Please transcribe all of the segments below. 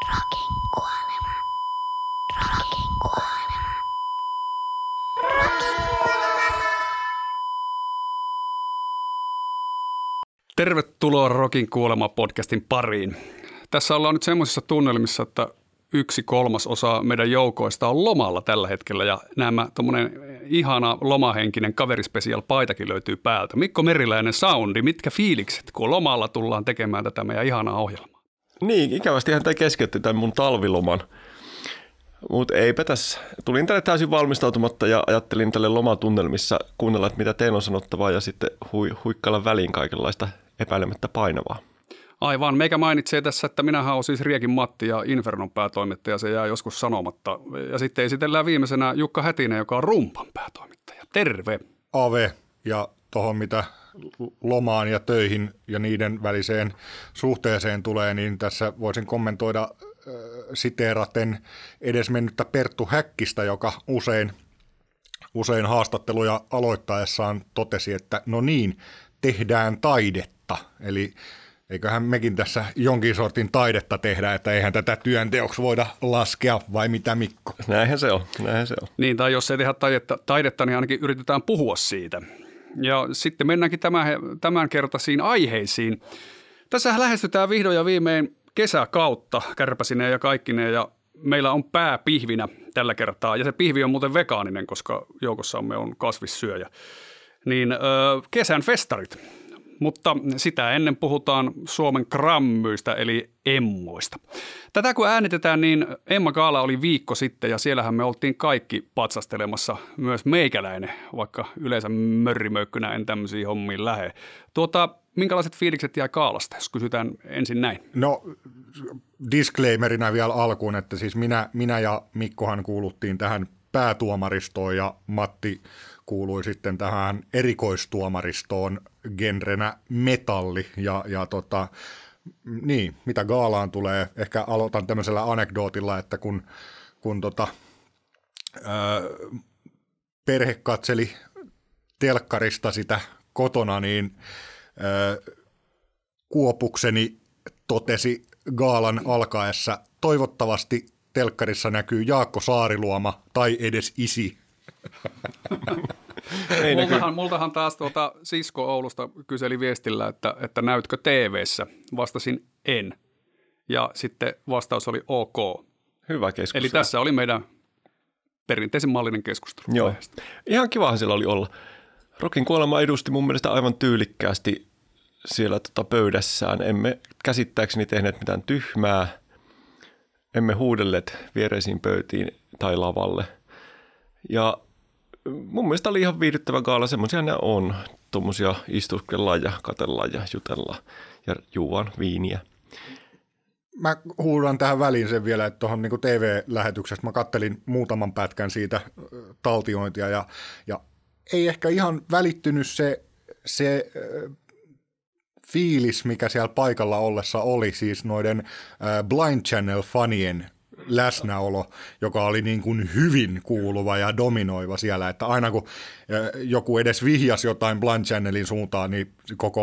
Rokin kuolema. Rokin kuolema. Rokin kuolema. Tervetuloa Rokin kuolema podcastin pariin. Tässä ollaan nyt semmoisissa tunnelmissa, että 1/3 meidän joukoista on lomalla tällä hetkellä ja nämä tommonen ihana lomahenkinen kaverispecial paitakin löytyy päältä. Mikko Meriläinen Soundi, mitkä fiilikset, kun lomalla tullaan tekemään tätä meidän ihanaa ohjelmaa? Niin, ikävästihän tämä keskeytti tämän mun talviloman, mutta eipä tässä. Tulin tänne täysin valmistautumatta ja ajattelin tälle lomatunnelmissa kuunnella, että mitä teillä on sanottavaa ja sitten huikkailla väliin kaikenlaista epäilemättä painavaa. Aivan. Meikä mainitsee tässä, että minähän olen siis Riekin Matti ja Infernon päätoimittaja, se jää joskus sanomatta. Ja sitten esitellään viimeisenä Jukka Hätinen, joka on Rumpan päätoimittaja. Terve! Ave, ja tuohon mitä lomaan ja töihin ja niiden väliseen suhteeseen tulee, niin tässä voisin kommentoida siteeraten edesmennyttä Perttu Häkkistä, joka usein haastatteluja aloittaessaan totesi, että no niin, tehdään taidetta. Eli eiköhän mekin tässä jonkin sortin taidetta tehdä, että eihän tätä työnteoksi voida laskea, vai mitä Mikko? Näinhän se on. Niin, tai jos ei tehdä taidetta, niin ainakin yritetään puhua siitä. Ja sitten mennäänkin tämänkertaisiin aiheisiin. Tässä lähestytään vihdoin ja viimein kesäkautta kärpäsineen ja kaikkineen, ja meillä on pää pihvinä tällä kertaa. Ja se pihvi on muuten vegaaninen, koska joukossamme on kasvissyöjä. Niin kesän festarit. Mutta sitä ennen puhutaan Suomen grammyistä eli emmoista. Tätä kun äänitetään, niin Emma Gaala oli viikko sitten ja siellähän me oltiin kaikki patsastelemassa, myös meikäläinen, vaikka yleensä mörrimöykkynä en tämmöisiin hommiin lähde. Minkälaiset fiilikset jäi Gaalasta, jos kysytään ensin näin? No disclaimerina vielä alkuun, että siis minä ja Mikkohan kuuluttiin tähän päätuomaristoon ja Matti kuului sitten tähän erikoistuomaristoon genrenä metalli niin, mitä Gaalaan tulee, ehkä aloitan tämmöisellä anekdootilla, että kun perhe katseli telkkarista sitä kotona, niin kuopukseni totesi Gaalan alkaessa, toivottavasti telkkarissa näkyy Jaakko Saariluoma tai edes isi. Multahan taas sisko Oulusta kyseli viestillä, että näytkö TV:ssä. Vastasin en. Ja sitten vastaus oli ok. Hyvä keskustelu. Eli tässä oli meidän perinteisen mallinen keskustelu. Joo. Ihan kivahan siellä oli olla. Rokin kuolema edusti mun mielestä aivan tyylikkäästi siellä pöydässään. Emme käsittääkseni tehneet mitään tyhmää. Emme huudelleet viereisiin pöytiin tai lavalle. Ja mun mielestä oli ihan viihdyttävä gaala, semmoisia ne on. Tuommoisia istuskellaan ja katellaan ja jutellaan ja juodaan viiniä. Mä huudan tähän väliin sen vielä, että tuohon niin TV-lähetyksestä mä kattelin muutaman pätkän siitä taltiointia ja ei ehkä ihan välittynyt se fiilis, mikä siellä paikalla ollessa oli, siis noiden Blind Channel-fanien läsnäolo, joka oli niin kuin hyvin kuuluva ja dominoiva siellä, että aina kun joku edes vihjasi jotain Blind Channelin suuntaan, niin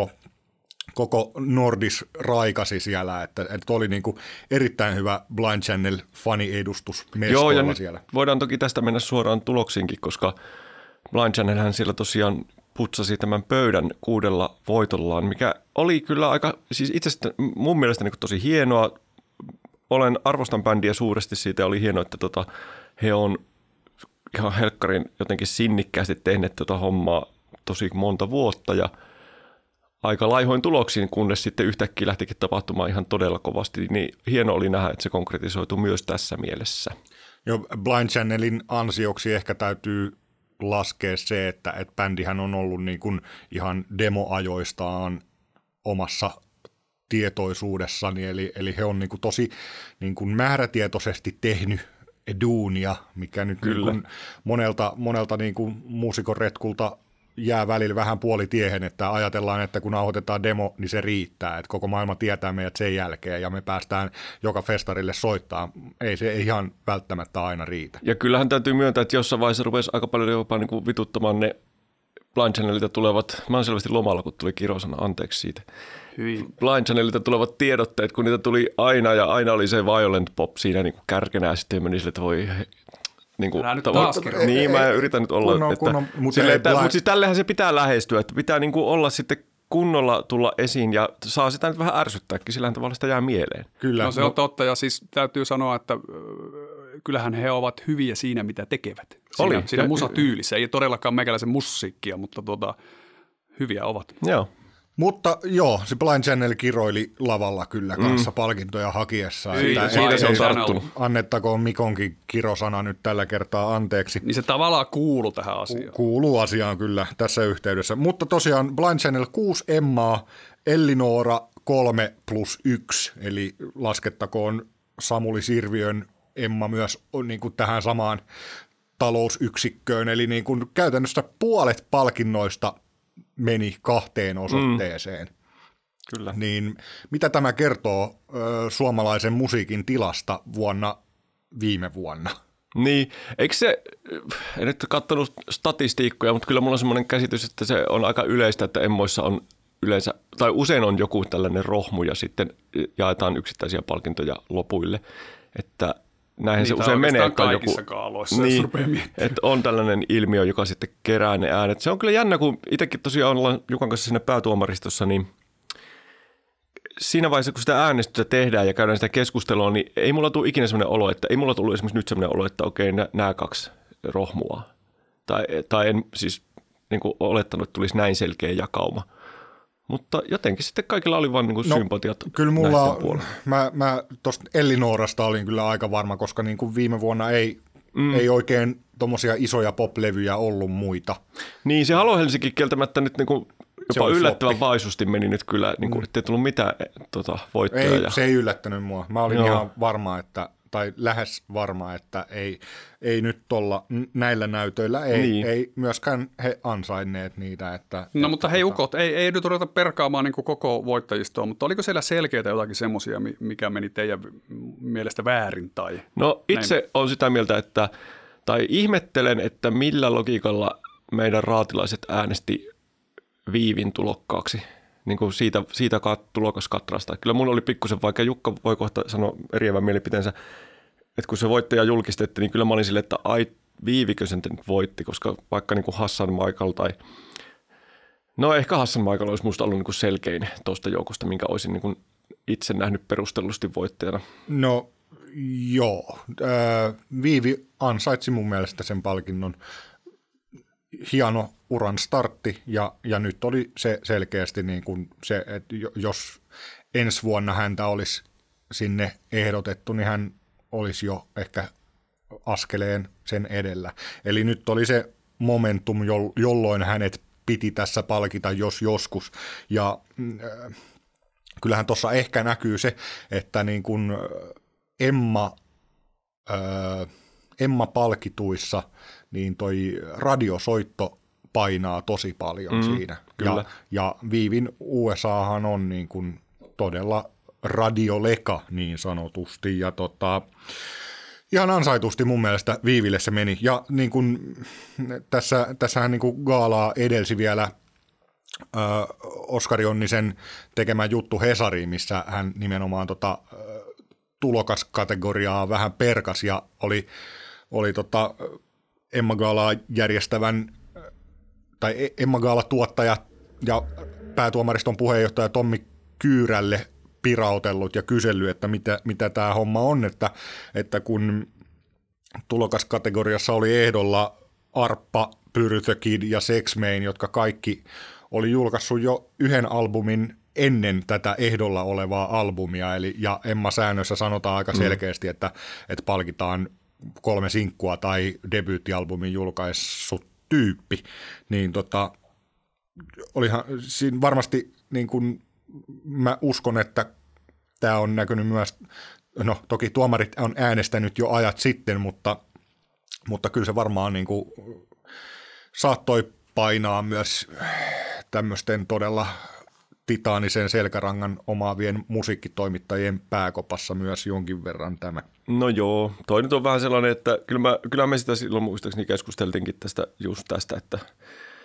koko Nordis raikasi siellä, että oli niin kuin erittäin hyvä Blind Channel-fani-edustus mestoilla siellä. Voidaan toki tästä mennä suoraan tuloksiinkin, koska Blind Channelhän siellä tosiaan putsasi tämän pöydän 6 voitollaan, mikä oli kyllä aika, siis itse asiassa mun mielestä niin kuin tosi hienoa. Arvostan bändiä suuresti siitä ja oli hienoa, että he on ihan helkkarin jotenkin sinnikkäästi tehneet hommaa tosi monta vuotta ja aika laihoin tuloksiin, kunnes sitten yhtäkkiä lähtikin tapahtumaan ihan todella kovasti, niin hieno oli nähdä, että se konkretisoitu myös tässä mielessä. Jo Blind Channelin ansioksi ehkä täytyy laskea se, että bändihän on ollut niin kuin ihan demoajoistaan omassa tietoisuudessani, eli he on niin kuin tosi niin kuin määrätietoisesti tehnyt duunia, mikä nyt niin kuin monelta niin kuin muusikon retkulta jää välillä vähän puolitiehen, että ajatellaan, että kun nauhoitetaan demo, niin se riittää, että koko maailma tietää meidät sen jälkeen ja me päästään joka festarille soittaa. Ei se ihan välttämättä aina riitä. Ja kyllähän täytyy myöntää, että jossain vaiheessa rupesi aika paljon jopa niin kuin vituttamaan ne Blind Channelilta tulevat, mä oon selvästi lomalla, kun tuli kirosana, anteeksi siitä. Hyvin. Blind Channelilta tulevat tiedotteet, kun niitä tuli aina ja aina oli se Violent Pop siinä niin kuin kärkenä ja sitten meni sille, että voi... Niin kuin, Älä nyt taas kerro. niin, mä yritän nyt olla, mutta siis tällehän se pitää lähestyä, että pitää niin kuin olla sitten kunnolla tulla esiin ja saa sitä nyt vähän ärsyttääkin, sillähän tavalla sitä jää mieleen. Kyllä. No se on totta ja siis täytyy sanoa, että kyllähän he ovat hyviä siinä, mitä tekevät. Siinä musatyylissä. Ei todellakaan meikäläisen musiikkia, mutta hyviä ovat. Joo. Mutta joo, se Blind Channel kiroili lavalla kyllä kanssa palkintoja hakiessa. Siitä se on tarttunut. Annettakoon Mikonkin kirosana nyt tällä kertaa anteeksi. Niin se tavallaan kuuluu tähän asiaan. Kuuluu asiaan kyllä tässä yhteydessä. Mutta tosiaan Blind Channel 6 Emmaa, Ellinora 3+1, eli laskettakoon Samuli Sirviön Emma myös niin kuin tähän samaan talousyksikköön. Eli niin kuin käytännössä puolet palkinnoista meni 2 osoitteeseen. Kyllä. Niin mitä tämä kertoo suomalaisen musiikin tilasta viime vuonna? Niin, eikö se, en nyt katsonut statistiikkoja, mutta kyllä mulla on semmoinen käsitys, että se on aika yleistä, että emmoissa on yleensä, tai usein on joku tällainen rohmu ja sitten jaetaan yksittäisiä palkintoja lopuille, että näinhän se usein menee, että on joku, kaaloissa, niin, että on tällainen ilmiö, joka sitten kerää ne äänet. Se on kyllä jännä, kun itsekin tosiaan ollaan Jukan kanssa siinä päätuomaristossa, niin siinä vaiheessa, kun sitä äänestystä tehdään ja käydään sitä keskustelua, niin ei mulla tule ikinä sellainen olo, että ei mulla tullut esimerkiksi nyt sellainen olo, että okei, nämä 2 rohmua. Tai en siis niin kuin olettanut, että tulisi näin selkeä jakauma. Mutta jotenkin sitten kaikilla oli vain niin sympatiat. Kyllä mulla, mä tuosta Ellinorasta olin kyllä aika varma, koska niin kuin viime vuonna ei oikein tommosia isoja pop-levyjä ollut muita. Niin, se Halo Helsinki kieltämättä nyt niin kuin jopa yllättävän vaisusti meni nyt kyllä, niin kuin, ettei tullut mitään voittoja. Se ei yllättänyt mua. Mä olin ihan varma, tai lähes varma, että ei nyt näillä näytöillä, ei myöskään he ansainneet niitä. Mutta hei ukot, ei nyt ruveta perkaamaan niin kuin koko voittajistoa, mutta oliko siellä selkeitä jotakin semmoisia, mikä meni teidän mielestä väärin? Tai no itse on sitä mieltä, tai ihmettelen, että millä logiikalla meidän raatilaiset äänesti Viivin tulokkaaksi. Niin kuin siitä tulokaskatrasta. Kyllä mun oli pikkusen vaikea, Jukka voi kohta sanoa eriävän mielipiteensä, että kun se voittaja julkistettiin, niin kyllä mä olin silleen, että ai Viivikö sen nyt voitti, koska vaikka niin kuin Hassan Michael tai no ehkä Hassan Michael olisi musta ollut niin kuin selkein tuosta joukosta, minkä olisin niin kuin itse nähnyt perustellusti voittajana. No joo, Viivi ansaitsi mun mielestä sen palkinnon. Hieno uran startti ja nyt oli se selkeästi niin kuin se, että jos ensi vuonna häntä olisi sinne ehdotettu, niin hän olisi jo ehkä askeleen sen edellä. Eli nyt oli se momentum, jolloin hänet piti tässä palkita jos joskus. Ja kyllähän tuossa ehkä näkyy se, että niin kuin Emma palkituissa, niin toi radiosoitto painaa tosi paljon siinä. Kyllä. Ja Viivin USAhan on niin kuin todella radioleka niin sanotusti. Ja ihan ansaitusti mun mielestä Viiville se meni. Ja niin kuin tässähän niin kuin gaalaa edelsi vielä Oskari Onnisen tekemä juttu Hesariin, missä hän nimenomaan tulokaskategoriaa vähän perkas ja oli Emma Gaalaa järjestävän tai Emma Gaala-tuottaja ja päätuomariston puheenjohtaja Tommi Kyyrälle pirautellut ja kysellyt, että mitä tämä homma on, että kun tulokaskategoriassa oli ehdolla Arppa, Pyry the Kid ja Sex Main, jotka kaikki oli julkaissut jo yhden albumin ennen tätä ehdolla olevaa albumia, ja Emma-säännössä sanotaan aika selkeästi, että palkitaan 3 sinkkua tai debyyttialbumin julkaissut tyyppi, niin olihan siinä varmasti, niin kuin mä uskon, että tämä on näkynyt myös, no toki tuomarit on äänestänyt jo ajat sitten, mutta kyllä se varmaan niin kuin saattoi painaa myös tämmöisten todella titaanisen selkärangan omaavien musiikkitoimittajien pääkopassa myös jonkin verran tämä. No joo, toi nyt on vähän sellainen, että kyllä me sitä silloin muistaakseni keskusteltiinkin just tästä, että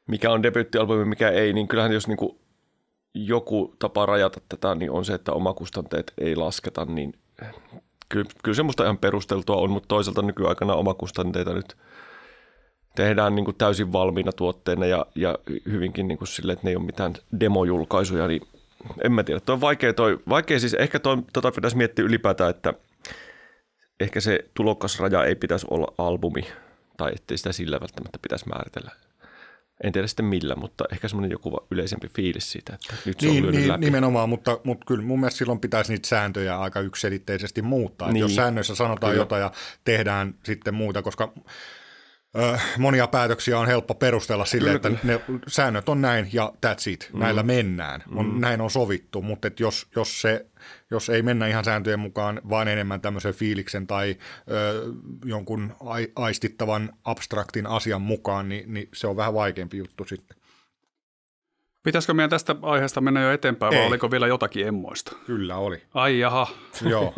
mikä on debyyttialbumi, mikä ei, niin kyllähän jos niin kuin joku tapa rajata tätä, niin on se, että omakustanteet ei lasketa, niin kyllä se musta ihan perusteltua on, mutta toisaalta nykyaikana omakustanteita nyt tehdään niin kuin täysin valmiina tuotteena ja hyvinkin niin kuin silleen, että ne ei ole mitään demojulkaisuja, niin en mä tiedä. Toi on vaikea siis ehkä pitäisi miettiä ylipäätään, että ehkä se tulokasraja ei pitäisi olla albumi tai ettei sitä sillä välttämättä pitäisi määritellä. En tiedä sitten millä, mutta ehkä semmoinen joku yleisempi fiilis siitä, että nyt se on lyönyt läpi. Nimenomaan, mutta kyllä mun mielestä silloin pitäisi niitä sääntöjä aika yksiselitteisesti muuttaa. Niin. Jos säännöissä sanotaan jotain ja tehdään sitten muuta, koska monia päätöksiä on helppo perustella sille, että ne säännöt on näin ja that's it, näillä mennään. Näin on sovittu, mutta jos ei mennä ihan sääntöjen mukaan, vaan enemmän tämmöisen fiiliksen tai jonkun aistittavan abstraktin asian mukaan, niin se on vähän vaikeampi juttu sitten. Pitäisikö meidän tästä aiheesta mennä jo eteenpäin vai oliko vielä jotakin emmoista? Kyllä oli. Ai jaha. Joo.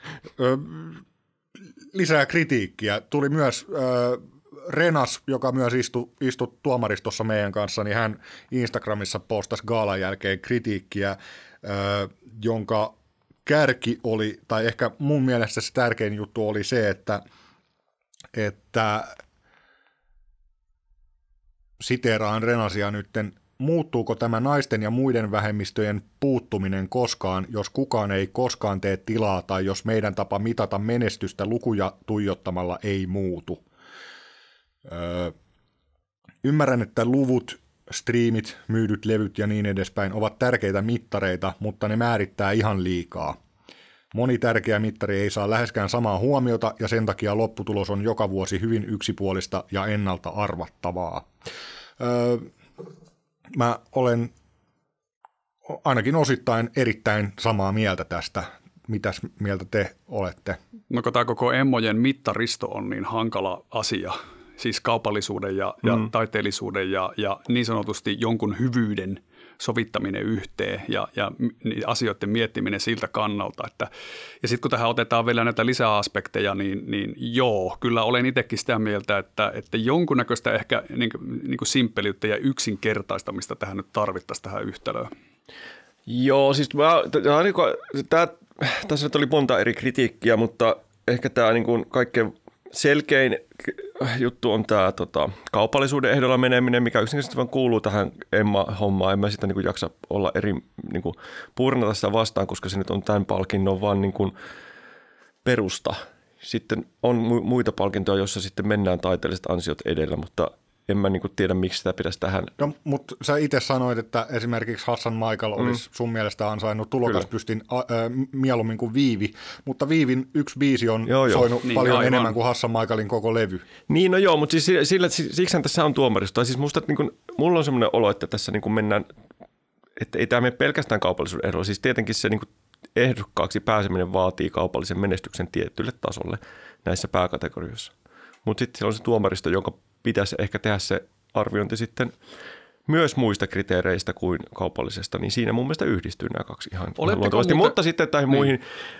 Lisää kritiikkiä. Tuli myös Renas, joka myös istui tuomaristossa meidän kanssa, niin hän Instagramissa postasi gaalan jälkeen kritiikkiä, jonka kärki oli, tai ehkä mun mielestä se tärkein juttu oli se, että siteeraan Renasia nytten, muuttuuko tämä naisten ja muiden vähemmistöjen puuttuminen koskaan, jos kukaan ei koskaan tee tilaa tai jos meidän tapa mitata menestystä lukuja tuijottamalla ei muutu? Ymmärrän, että luvut, striimit, myydyt levyt ja niin edespäin ovat tärkeitä mittareita, mutta ne määrittää ihan liikaa. Moni tärkeä mittari ei saa läheskään samaa huomiota ja sen takia lopputulos on joka vuosi hyvin yksipuolista ja ennalta arvattavaa. Mä olen ainakin osittain erittäin samaa mieltä tästä. Mitäs mieltä te olette? No kun tämä koko emmojen mittaristo on niin hankala asia, siis kaupallisuuden ja taiteellisuuden ja niin sanotusti jonkun hyvyyden sovittaminen yhteen ja asioiden miettiminen siltä kannalta. Ja sitten kun tähän otetaan vielä näitä lisäaspekteja, niin joo, kyllä olen itsekin sitä mieltä, että jonkunnäköistä ehkä niin kuin simppeliyttä ja yksinkertaistamista tähän nyt tarvittaisiin tähän yhtälöön. Joo, siis tässä nyt oli monta eri kritiikkiä, mutta ehkä tämä niin kuin kaikkein selkein juttu on tämä kaupallisuuden ehdolla meneminen, mikä yksinkertaisesti vaan kuuluu tähän Emma-hommaan. En mä sitä niin kuin jaksa olla niin kuin purnata sitä vastaan, koska se nyt on tämän palkinnon vaan niin kuin perusta. Sitten on muita palkintoja, joissa sitten mennään taiteelliset ansiot edellä, mutta en mä niin kuin tiedä, miksi sitä pitäisi tähän. No, mutta sä itse sanoit, että esimerkiksi Hassan Michael olisi sun mielestä ansainnut tulokaspystin mieluummin kuin Viivi, mutta Viivin yksi biisi on soinut niin, paljon enemmän kuin Hassan Michaelin koko levy. Niin, no joo, mutta siis siksihän tässä on tuomaristo. Siis niin kuin, mulla on semmoinen olo, että tässä niin kuin mennään, että ei tämä mene pelkästään kaupallisuuden ehdolla. Siis tietenkin se niin kuin ehdokkaaksi pääseminen vaatii kaupallisen menestyksen tietylle tasolle näissä pääkategorioissa. Mutta sitten siellä on se tuomaristo, jonka pitäisi ehkä tehdä se arviointi sitten myös muista kriteereistä kuin kaupallisesta, niin siinä mun mielestä yhdistyy nämä kaksi ihan luontevasti. Mutta sitten näihin muihin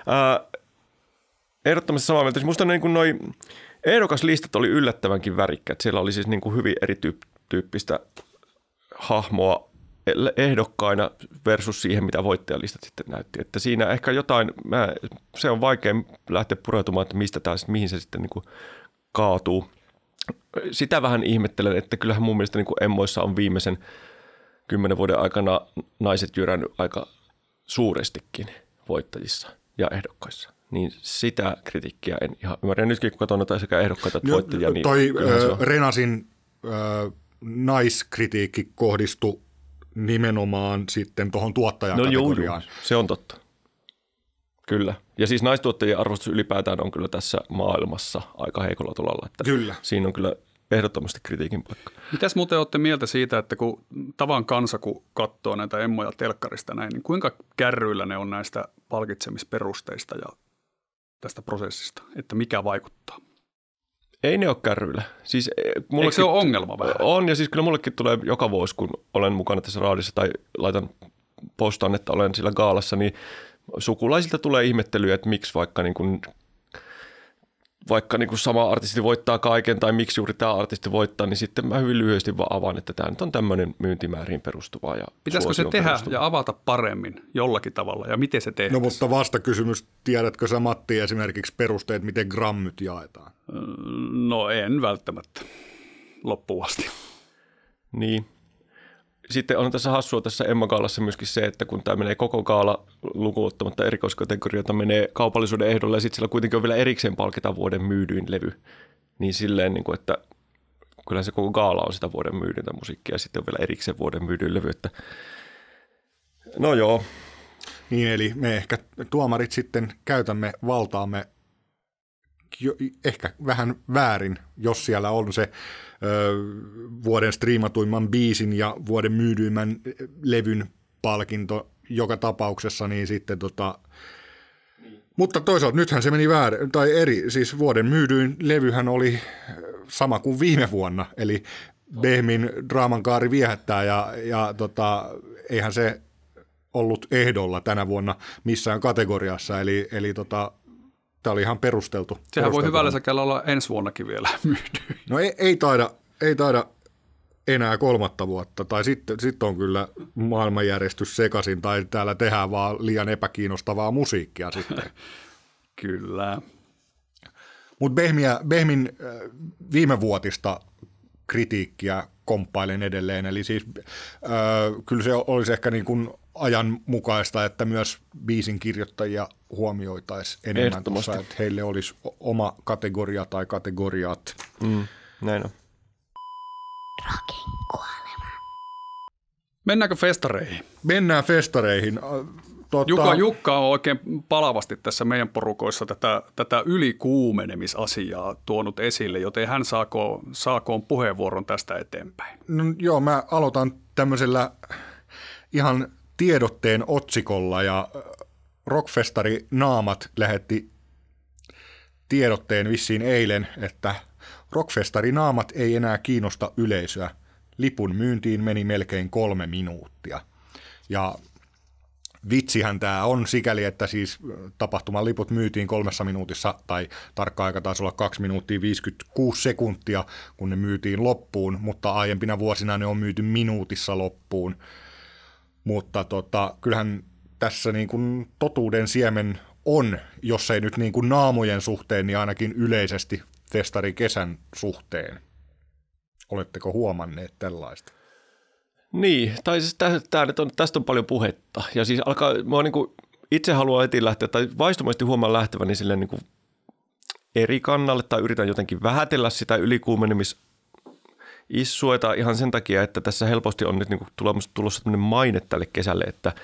ehdottomasti samaa mieltä. Musta niin kuin noi ehdokaslistat oli yllättävänkin värikkäät. Siellä oli siis niin kuin hyvin erityyppistä hahmoa ehdokkaina versus siihen, mitä voittajalistat sitten näytti. Että siinä ehkä jotain, se on vaikea lähteä pureutumaan, että mihin se sitten niin kuin kaatuu. Sitä vähän ihmettelen, että kyllähän mun mielestä niin kuin emmoissa on viimeisen 10 vuoden aikana naiset jyrännyt aika suurestikin voittajissa ja ehdokkaissa. Niin sitä kritiikkiä en ihan ymmärrä. Nytkin kun katson noita sekä ehdokkaita että voittajia, niin Renasin naiskritiikki kohdistui nimenomaan sitten tuohon tuottajakategoriaan. No se on totta. Kyllä. Ja siis naistuottajien arvostus ylipäätään on kyllä tässä maailmassa aika heikolla tolalla. Että kyllä. Siinä on kyllä ehdottomasti kritiikin paikka. Mitäs muuten olette mieltä siitä, että kun tavan kansa, kun katsoo näitä emmoja telkkarista näin, niin kuinka kärryillä ne on näistä palkitsemisperusteista ja tästä prosessista, että mikä vaikuttaa? Ei ne ole kärryillä. Siis eikö se ole ongelma vähän? On, ja siis kyllä mullekin tulee joka vuosi, kun olen mukana tässä raadissa tai postaan, että olen sillä gaalassa, niin sukulaisilta tulee ihmettelyä, että miksi vaikka niin kuin vaikka niin kuin sama artisti voittaa kaiken tai miksi juuri tämä artisti voittaa, niin sitten mä hyvin lyhyesti vaan avaan, että tämä nyt on tämmöinen myyntimääriin perustuva ja pitäisikö se tehdä perustuva. ja avata paremmin jollakin tavalla ja miten se tehdään? No mutta vastakysymys, tiedätkö sä Matti esimerkiksi perusteet, miten grammit jaetaan? No en välttämättä loppuun asti. Niin. Sitten on tässä hassua tässä Emma-gaalassa myöskin se, että kun tämä menee koko gaala lukuun ottamatta erikoiskategorioita, menee kaupallisuuden ehdolle ja sitten siellä kuitenkin on vielä erikseen palkitaan vuoden myydyin levy. Niin silleen, niin kuin, että kyllä se koko gaala on sitä vuoden myydyntä musiikkia ja sitten on vielä erikseen vuoden myydyin levy. Että no joo. Niin, eli me ehkä tuomarit sitten käytämme valtaamme ehkä vähän väärin, jos siellä on se vuoden striimatuimman biisin ja vuoden myydyimmän levyn palkinto joka tapauksessa, niin sitten Mutta toisaalta nythän se meni väärin, tai eri, siis vuoden myydyin levyhän oli sama kuin viime vuonna, eli Behmin Draaman kaari viehättää ja eihän se ollut ehdolla tänä vuonna missään kategoriassa, eli tämä oli ihan perusteltu. Sehän voi hyvällä säkällä olla ensi vuonnakin vielä myydyin. No ei taida enää 3 vuotta, tai sitten on kyllä maailmanjärjestys sekaisin, tai täällä tehdään vaan liian epäkiinnostavaa musiikkia sitten. Kyllä. Mutta Behmin viimevuotista kritiikkiä komppailen edelleen, eli siis kyllä se olisi ehkä niin kuin ajanmukaista, että myös biisin kirjoittajia huomioitaisiin enemmän tuossa, että heille olisi oma kategoria tai kategoriat. Näin on. Rockin kuolema. Mennäänkö festareihin? Mennään festareihin. Jukka on oikein palavasti tässä meidän porukoissa tätä ylikuumenemisasiaa tuonut esille, joten hän saakoon puheenvuoron tästä eteenpäin. No, joo, mä aloitan tämmöisellä ihan tiedotteen otsikolla ja Rockfestari Naamat lähetti tiedotteen vissiin eilen, että Rockfestari Naamat ei enää kiinnosta yleisöä. Lipun myyntiin meni melkein 3 minuuttia. Ja vitsihän tämä on sikäli, että siis tapahtuman liput myytiin 3 minuutissa, tai tarkka aika taisi olla 2 minuuttia 56 sekuntia, kun ne myytiin loppuun, mutta aiempina vuosina ne on myyty minuutissa loppuun. Mutta kyllähän tässä niin kuin totuuden siemen on, jos ei nyt niin kuin naamojen suhteen, niin ainakin yleisesti festarikesän suhteen. Oletteko huomanneet tällaista? Niin, tai siis tästä on paljon puhetta. Ja siis mä niin kuin itse haluan heti lähteä, tai vaistumaisesti huomaan lähteväni silleen niin kuin eri kannalle, tai yritän jotenkin vähätellä sitä ylikuumenemisissueta ihan sen takia, että tässä helposti on nyt niin kuin tulossa tämmöinen maine tälle kesälle, että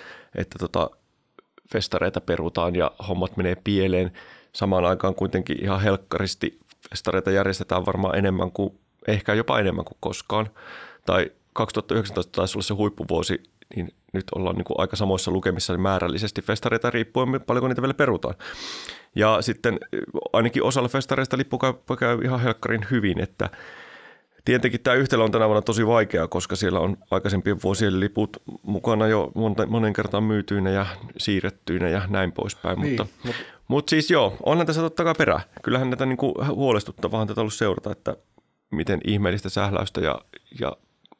festareita perutaan ja hommat menee pieleen. Samaan aikaan kuitenkin ihan helkkaristi festareita järjestetään varmaan enemmän kuin, ehkä jopa enemmän kuin koskaan. Tai 2019 taisi olla se huippuvuosi, niin nyt ollaan niin kuin aika samoissa lukemissa määrällisesti festareita riippuen, paljonko niitä vielä perutaan. Ja sitten ainakin osalla festareista lippukauppa käy ihan helkkarin hyvin, että tietenkin tämä yhtälö on tänä vuonna tosi vaikea, koska siellä on aikaisempien vuosien liput mukana jo monen kertaan myytyinä ja siirrettyinä ja näin poispäin. Niin, mutta siis joo, onhan tässä totta kai perä. Kyllähän näitä niin kuin huolestuttavaa tätä ollut seurata, että miten ihmeellistä sähläystä ja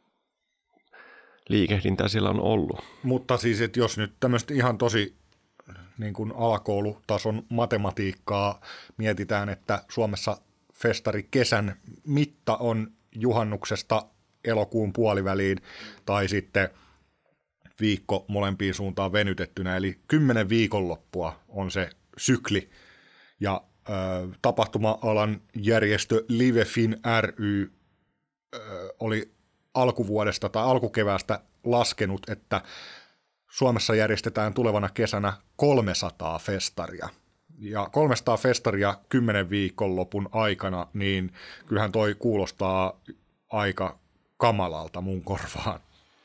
liikehdintää siellä on ollut. Mutta siis, että jos nyt tämmöistä ihan tosi niin kuin alakoulutason matematiikkaa mietitään, että Suomessa festarikesän mitta on juhannuksesta elokuun puoliväliin tai sitten viikko molempiin suuntaan venytettynä, eli 10 viikonloppua on se sykli. Ja tapahtuma-alan järjestö Livefin ry oli alkuvuodesta tai alkukeväästä laskenut, että Suomessa järjestetään tulevana kesänä 300 festaria. Ja 300 festaria 10 viikonlopun aikana, niin kyllähän toi kuulostaa aika kamalalta mun korvaan.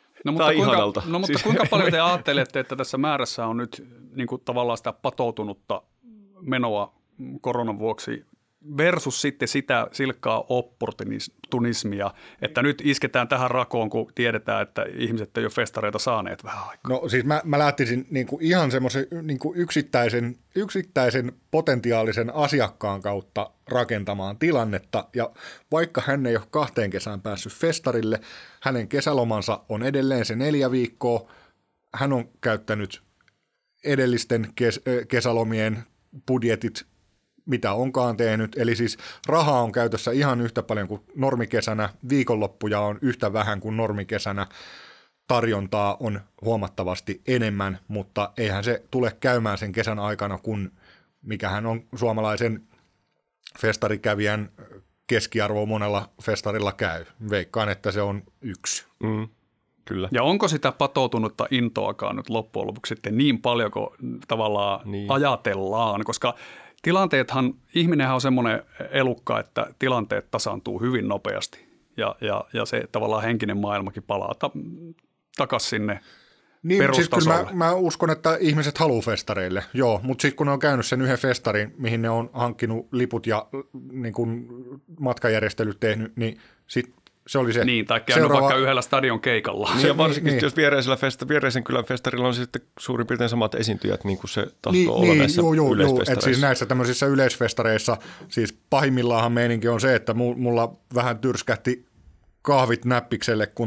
Mutta kuinka paljon te ajattelette, että tässä määrässä on nyt niin kuin tavallaan sitä patoutunutta menoa koronan vuoksi versus sitten sitä silkkaa opportunismia, että nyt isketään tähän rakoon, kun tiedetään, että ihmiset ei ole festareita saaneet vähän aikaa. No siis mä lähtisin niinku ihan semmoisen niinku yksittäisen potentiaalisen asiakkaan kautta rakentamaan tilannetta, ja vaikka hän ei ole 2 kesään päässyt festarille, hänen kesälomansa on edelleen se 4 viikkoa, hän on käyttänyt edellisten kesälomien budjetit, mitä onkaan tehnyt, eli siis rahaa on käytössä ihan yhtä paljon kuin normikesänä, viikonloppuja on yhtä vähän kuin normikesänä, tarjontaa on huomattavasti enemmän, mutta eihän se tule käymään sen kesän aikana, kun mikähän on suomalaisen festarikävijän keskiarvo monella festarilla käy. Veikkaan, että se on 1. Kyllä. Ja onko sitä patoutunutta intoakaan nyt loppujen lopuksi sitten niin paljon kuin tavallaan ajatellaan, koska tilanteethan, ihminenhän on semmoinen elukka, että tilanteet tasaantuu hyvin nopeasti ja se tavallaan henkinen maailmakin palaa takaisin sinne perustasolle. Siis mä uskon, että ihmiset haluaa festareille, joo, mutta sitten kun ne on käynyt sen yhden festarin, mihin ne on hankkinut liput ja niin kun matkajärjestelyt tehnyt, niin sitten se oli se. Niin, tai käynyt vaikka yhdellä stadion keikalla. Niin, ja varsinkin jos viereisen kylän festarilla on sitten suurin piirtein samat esiintyjät, niin kuin se tahtoo olla näissä yleisfestareissa. Siis näissä tämmöisissä yleisfestareissa, siis pahimmillaanhan meininki on se, että mulla vähän tyrskähti kahvit näppikselle, kun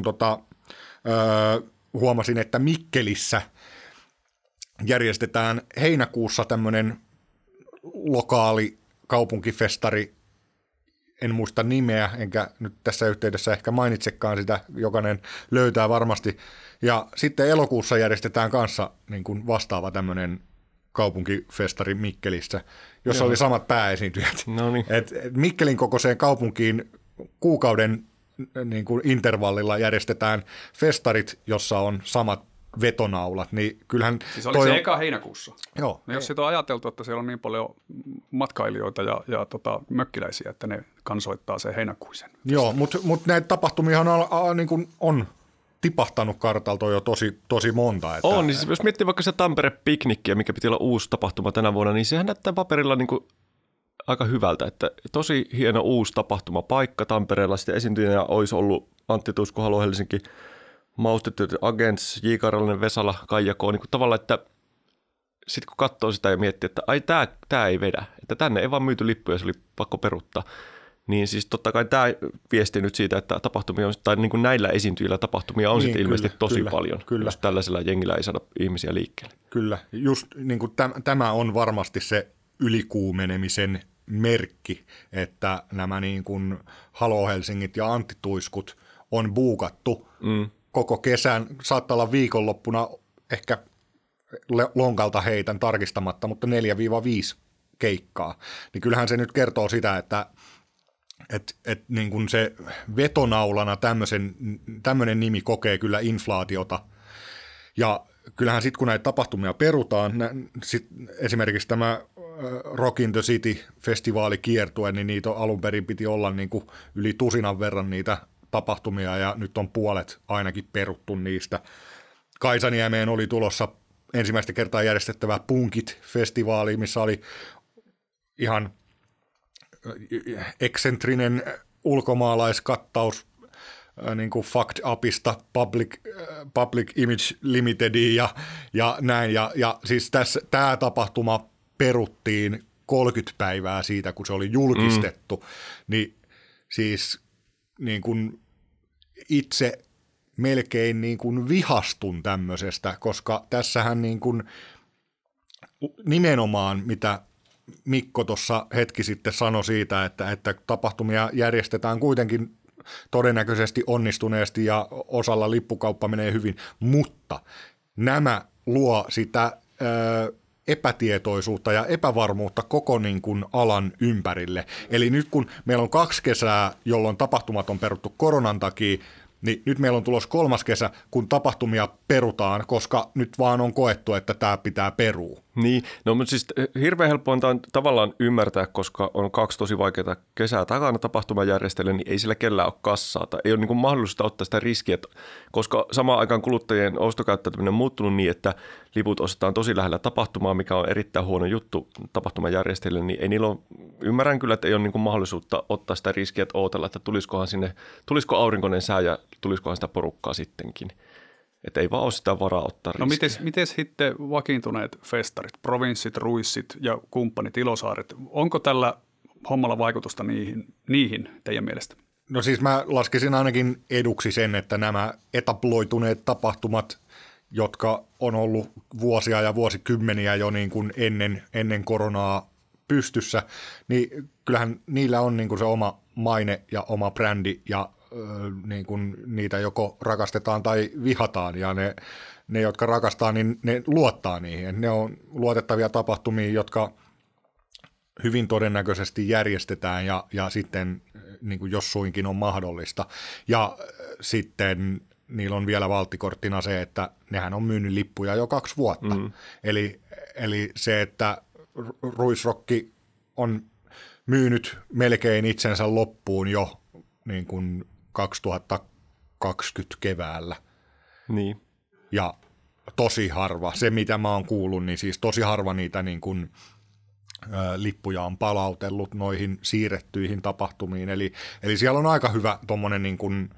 huomasin, että Mikkelissä järjestetään heinäkuussa tämmöinen lokaali kaupunkifestari, en muista nimeä, enkä nyt tässä yhteydessä ehkä mainitsekaan sitä, jokainen löytää varmasti. Ja sitten elokuussa järjestetään kanssa niin kuin vastaava tämmöinen kaupunkifestari Mikkelissä, jossa oli samat pääesiintyjät. No niin. Et Mikkelin kokoiseen kaupunkiin kuukauden niin kuin intervallilla järjestetään festarit, jossa on samat vetonaulat, niin kyllähän... Siis oli se eka heinäkuussa. Joo. No jos sitä on ajateltu, että siellä on niin paljon matkailijoita ja mökkiläisiä, että ne kansoittaa sen heinäkuisen. Joo, mutta näitä tapahtumiahan niin kuin on tipahtanut kartalta jo tosi monta. Että, on, niin siis jos miettii vaikka se Tampere-piknikkiä, mikä piti olla uusi tapahtuma tänä vuonna, niin sehän näyttää paperilla niin kuin aika hyvältä, että tosi hieno uusi tapahtumapaikka Tampereella. Sitten esiintyjänä olisi ollut Antti Tuisku, Halo Helsinki, Maustetyöt Agents, J. Karolainen, Vesala, Kaija K. Niin tavallaan, että sitten kun katsoo sitä ja miettii, että ai tämä ei vedä, että tänne ei vaan myyty lippuja, se oli pakko peruuttaa, niin siis totta kai tämä viesti nyt siitä, että tapahtumia on, tai niin kuin näillä esiintyjillä tapahtumia on niin, sitten ilmeisesti tosi paljon, jos tällaisella jengillä ei saada ihmisiä liikkeelle. Kyllä, just niin kuin tämä on varmasti se ylikuumenemisen merkki, että nämä niin kuin Halo Helsingit ja Antti Tuiskut on buukattu koko kesän, saattaa olla viikonloppuna ehkä lonkalta heitän tarkistamatta, mutta 4-5 keikkaa. Niin kyllähän se nyt kertoo sitä, että niin kuin se vetonaulana tämmöinen nimi kokee kyllä inflaatiota. Ja kyllähän sitten kun näitä tapahtumia perutaan, esimerkiksi tämä Rock in the City-festivaalikiertue, niin niitä alun perin piti olla niin kuin yli 100 verran niitä tapahtumia, ja nyt on puolet ainakin peruttu niistä. Kaisaniemeen oli tulossa ensimmäistä kertaa järjestettävä Punkit-festivaali, missä oli ihan eksentrinen ulkomaalaiskattaus niin kuin Fucked Upista Public Image Limitediin ja näin. Ja siis tämä tapahtuma peruttiin 30 päivää siitä, kun se oli julkistettu. Niin siis niin kuin itse melkein niin kuin vihastun tämmöisestä, koska tässähän niin kuin nimenomaan, mitä Mikko tuossa hetki sitten sanoi siitä, että tapahtumia järjestetään kuitenkin todennäköisesti onnistuneesti ja osalla lippukauppa menee hyvin, mutta nämä luo sitä epätietoisuutta ja epävarmuutta koko niin kuin alan ympärille. Eli nyt kun meillä on 2 kesää, jolloin tapahtumat on peruttu koronan takia, niin nyt meillä on tulos 3. kesä, kun tapahtumia perutaan, koska nyt vaan on koettu, että tämä pitää perua. Niin, no mutta siis hirveän helppoa on tavallaan ymmärtää, koska on 2 tosi vaikeaa kesää takana tapahtumajärjestelyä, niin ei sillä kellään ole kassaa tai ei ole niin kuin mahdollista ottaa sitä riskiä, koska samaan aikaan kuluttajien ostokäyttäytyminen on muuttunut niin, että liput ostetaan tosi lähellä tapahtumaa, mikä on erittäin huono juttu tapahtumajärjestelyä, niin ei niillä ole, ymmärrän kyllä, että ei ole niin kuin mahdollisuutta ottaa sitä riskiä, että ootella, että tulisiko aurinkoinen sää ja tulisikohan sitä porukkaa sittenkin. Että ei vaan ole sitä varaa ottaa riskiä. No miten sitten vakiintuneet festarit, provinssit, ruissit ja kumppanit, Ilosaaret, onko tällä hommalla vaikutusta niihin teidän mielestä? No siis mä laskisin ainakin eduksi sen, että nämä etabloituneet tapahtumat, jotka on ollut vuosia ja vuosikymmeniä jo niin kuin ennen koronaa pystyssä, niin kyllähän niillä on niin kuin se oma maine ja oma brändi ja niin kuin niitä joko rakastetaan tai vihataan ja ne jotka rakastaa, niin ne luottaa niihin. Ne on luotettavia tapahtumia, jotka hyvin todennäköisesti järjestetään ja sitten niin kuin jos suinkin on mahdollista. Ja sitten niillä on vielä valttikorttina se, että nehän on myynyt lippuja jo 2 vuotta. Eli se, että Ruisrokki on myynyt melkein itsensä loppuun jo niin kuin 2020 keväällä. Niin. Ja tosi harva, se mitä mä oon kuullut, niin siis tosi harva niitä niin kuin, lippuja on palautellut noihin siirrettyihin tapahtumiin. Eli siellä on aika hyvä tommonen niin kuin,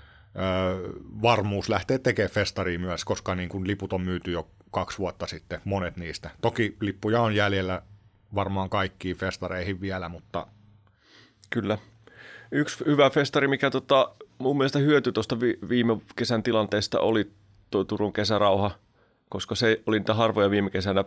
varmuus lähteä tekemään festariin myös, koska niin kuin liput on myyty jo 2 vuotta sitten, monet niistä. Toki lippuja on jäljellä varmaan kaikkiin festareihin vielä, mutta... Kyllä. Yksi hyvä festari, mikä mun mielestä hyötyi tuosta viime kesän tilanteesta, oli tuo Turun Kesärauha, koska se oli niitä harvoja viime kesänä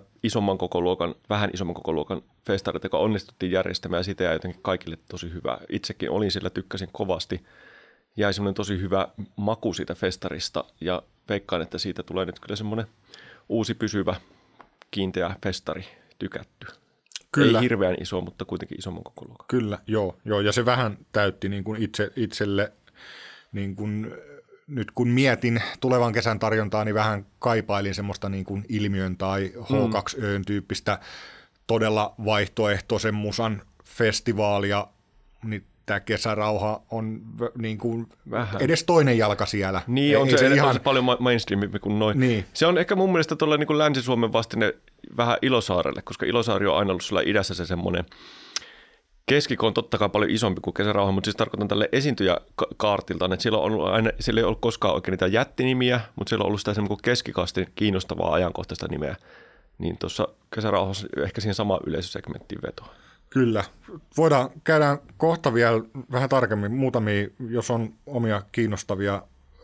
vähän isomman kokoluokan festarit, joka onnistuttiin järjestämään, ja sitä ja jotenkin kaikille tosi hyvä. Itsekin olin sillä, tykkäsin kovasti. Jäi semmoinen tosi hyvä maku siitä festarista, ja veikkaan, että siitä tulee nyt kyllä semmoinen uusi pysyvä kiinteä festari tykätty. Kyllä. Ei hirveän iso, mutta kuitenkin isomman kokoluokan. Kyllä, joo, ja se vähän täytti niin kuin itselle, niin kuin, nyt kun mietin tulevan kesän tarjontaa, niin vähän kaipailin semmoista niin kuin ilmiön tai H2Ö:n tyyppistä todella vaihtoehtoisen musan festivaalia, niin tämä Kesärauha on niin kuin edes toinen jalka siellä. Niin, on se ihan paljon mainstreamimpi kuin noin. Niin. Se on ehkä mun mielestä tuolla niin kuin Länsi-Suomen vastine vähän Ilosaarelle, koska Ilosaari on aina ollut sulla idässä se semmoinen, keskiko on totta kai paljon isompi kuin Kesärauha, mutta siis tarkoitan tälle esiintyjäkaartilta, että siellä ei ollut koskaan oikein niitä jättinimiä, mutta siellä on ollut sitä semmoinen keskikasti kiinnostavaa ajankohtaista nimeä. Niin tuossa Kesärauhassa ehkä siihen samaan yleisösegmenttiin vetoa. Kyllä. Käydään kohta vielä vähän tarkemmin muutamia, jos on omia kiinnostavia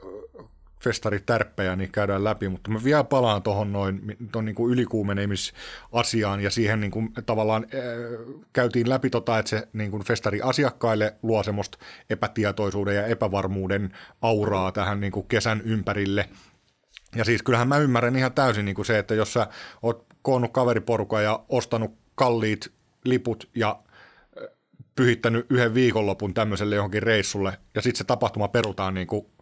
festaritärppejä, niin käydään läpi, mutta mä vielä palaan tuohon niin kuin ylikuumenemisasiaan ja siihen niin kuin, tavallaan käytiin läpi että se niin kuin festariasiakkaille luo semmoista epätietoisuuden ja epävarmuuden auraa tähän niin kuin kesän ympärille. Ja siis kyllähän mä ymmärrän ihan täysin niin kuin se, että jos sä oot koonnut kaveriporukan ja ostanut kalliit liput ja pyhittänyt 1 viikonlopun tämmöiselle johonkin reissulle ja sitten se tapahtuma perutaan niin kuin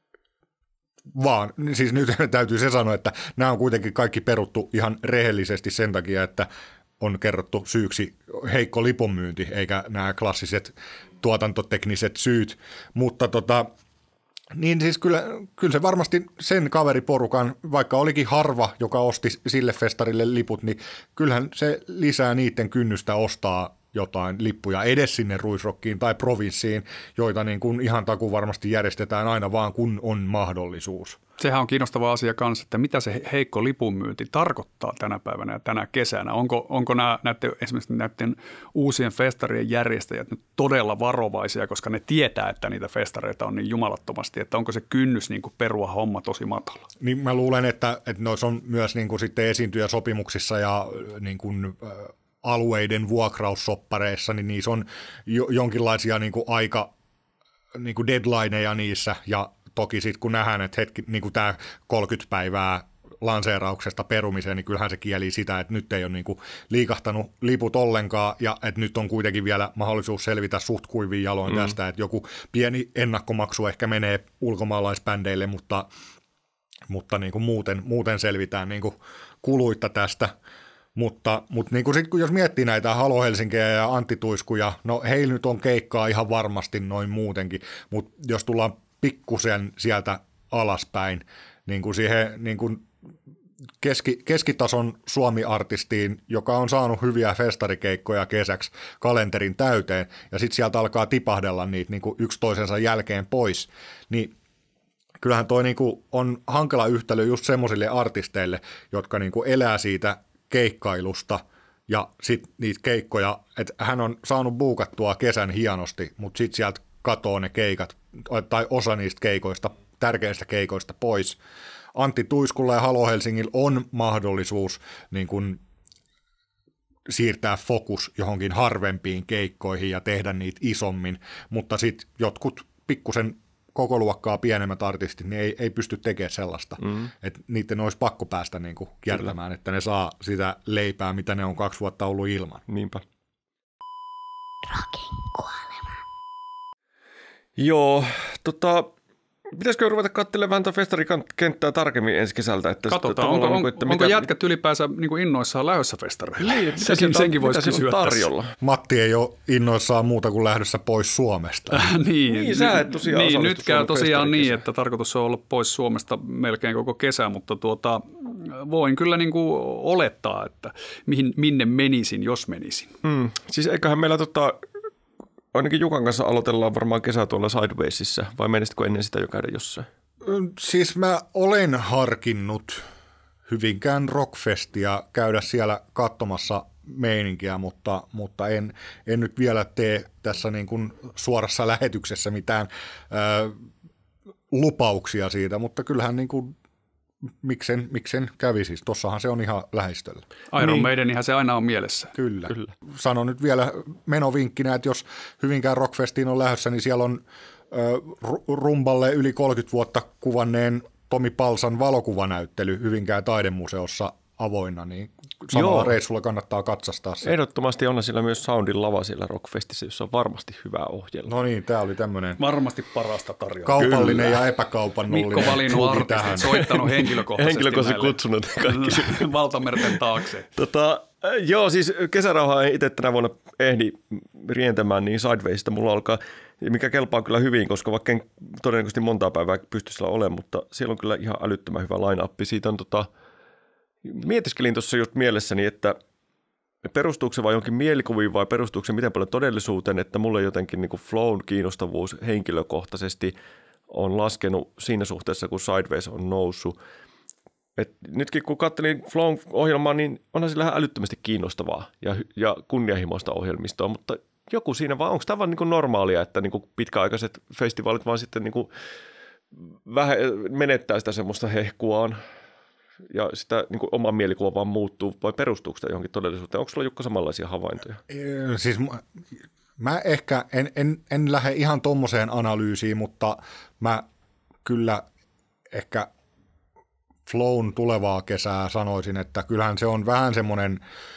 vaan, siis nyt täytyy se sanoa, että nämä on kuitenkin kaikki peruttu ihan rehellisesti sen takia, että on kerrottu syyksi heikko lipunmyynti, eikä nämä klassiset tuotantotekniset syyt, mutta niin siis kyllä se varmasti sen kaveriporukan, vaikka olikin harva, joka osti sille festarille liput, niin kyllähän se lisää niiden kynnystä ostaa jotain lippuja edes sinne Ruisrockiin tai provinssiin, joita niin kuin ihan takuun varmasti järjestetään aina vaan, kun on mahdollisuus. Sehän on kiinnostava asia kanssa, että mitä se heikko lipunmyynti tarkoittaa tänä päivänä ja tänä kesänä. Onko esimerkiksi näiden uusien festarien järjestäjät nyt todella varovaisia, koska ne tietää, että niitä festareita on niin jumalattomasti, että onko se kynnys niin kuin perua homma tosi matala? Niin mä luulen, että noissa on myös niin kuin sitten esiintyjäsopimuksissa ja niin kuin alueiden vuokraussoppareissa, niin niissä on jonkinlaisia niin kuin aika niin kuin deadlineja niissä, ja toki sitten kun nähdään, että niin kuin tämä 30 päivää lanseerauksesta perumiseen, niin kyllähän se kieli sitä, että nyt ei ole niin kuin liikahtanut liput ollenkaan, ja että nyt on kuitenkin vielä mahdollisuus selvitä suht kuivin jaloin tästä, että joku pieni ennakkomaksu ehkä menee ulkomaalaisbändeille, mutta niin kuin muuten selvitään niin kuin kuluitta tästä. Mutta niin kuin sit, jos miettii näitä Halo Helsinkiä ja Antti Tuiskuja, no heillä nyt on keikkaa ihan varmasti noin muutenkin, mutta jos tullaan pikkusen sieltä alaspäin, niin kuin siihen niin kuin keskitason Suomi-artistiin, joka on saanut hyviä festarikeikkoja kesäksi kalenterin täyteen, ja sitten sieltä alkaa tipahdella niitä niin kuin yksi toisensa jälkeen pois, niin kyllähän toi niin kuin on hankala yhtälö just semmoisille artisteille, jotka niin kuin elää siitä keikkailusta, ja sitten niitä keikkoja, että hän on saanut buukattua kesän hienosti, mutta sitten sieltä katoo ne keikat, tai osa niistä keikoista, tärkeistä keikoista pois. Antti Tuiskulla ja Halo Helsingillä on mahdollisuus niin kun siirtää fokus johonkin harvempiin keikkoihin ja tehdä niitä isommin, mutta sitten jotkut pikkusen koko luokkaa pienemmät artistit niin ei pysty tekemään sellaista, että niiden olisi pakko päästä niin kuin kiertämään, että ne saa sitä leipää, mitä ne on 2 vuotta ollut ilman. Niinpä. Rockin kuolema. Joo, pitäisikö ruveta katselemaan vähän tuota festarikenttää tarkemmin ensi kesältä? Että katsotaan, onko jätkät ylipäänsä niin kuin innoissaan lähdössä festareille? Niin, senkin voisi kysyä tarjolla. Matti ei ole innoissaan muuta kuin lähdössä pois Suomesta. niin, sä et tosiaan niin, nyt käy tosiaan niin, että tarkoitus on olla pois Suomesta melkein koko kesä, mutta voin kyllä niin kuin olettaa, että minne menisin, jos menisin. Siis eiköhän meillä ainakin Jukan kanssa aloitellaan varmaan kesä tuolla Sidewaysissa, vai menisitkö ennen sitä jo käydä jossain? Siis mä olen harkinnut Hyvinkään Rockfestia käydä siellä katsomassa meininkiä, mutta en nyt vielä tee tässä niin kuin suorassa lähetyksessä mitään lupauksia siitä, mutta kyllähän niin kuin miksen kävi siis. Tossahan se on ihan lähistöllä. Iron Maidenihän se aina on mielessä. Kyllä. Sanon nyt vielä menovinkkinä, että jos Hyvinkään Rockfestiin on lähdössä, niin siellä on rumballe yli 30 vuotta kuvanneen Tomi Palsan valokuvanäyttely Hyvinkään taidemuseossa avoinna, niin samalla reissulla kannattaa katsastaa se. Ehdottomasti on siellä myös Soundin lava siellä Rockfestissä, jossa on varmasti hyvä ohjelma. No niin, tämä oli tämmöinen varmasti parasta tarjoa. Kaupallinen ja epäkaupallinen. Mikko valinnut artistit, soittanut henkilökohtaisesti kutsunut kaikki valtamerten taakse. Joo, siis kesärauhaa ei itse tänä vuonna ehdi rientämään niin Sidewaysista. Mulla alkaa, mikä kelpaa kyllä hyvin, koska vaikka en todennäköisesti montaa päivää pysty siellä olemaan, mutta siellä on kyllä ihan älyttömän hyvä line-up. Siitä on mietiskelin tuossa just mielessäni, että perustuuko se vain jonkin mielikuviin vai perustuuko se miten paljon todellisuuteen, että mulle jotenkin niin kuin flown kiinnostavuus henkilökohtaisesti on laskenut siinä suhteessa, kun Sideways on noussut. Et nytkin kun katselin Flown ohjelmaa, niin onhan sillä ihan älyttömästi kiinnostavaa ja kunnianhimoista ohjelmistoa, mutta joku siinä vaan, onko tämä vaan niin kuin normaalia, että niin kuin pitkäaikaiset festivaalit vaan sitten niin kuin vähän menettää sitä semmoista hehkuaan ja sitä niin kuin oma mielikuva vaan muuttuu, vai perustuuko sitä johonkin todellisuuteen? Onko sulla Jukka samanlaisia havaintoja? Siis mä ehkä en lähde ihan tommoseen analyysiin, mutta mä kyllä ehkä Flown tulevaa kesää sanoisin, että kyllähän se on vähän semmoinen,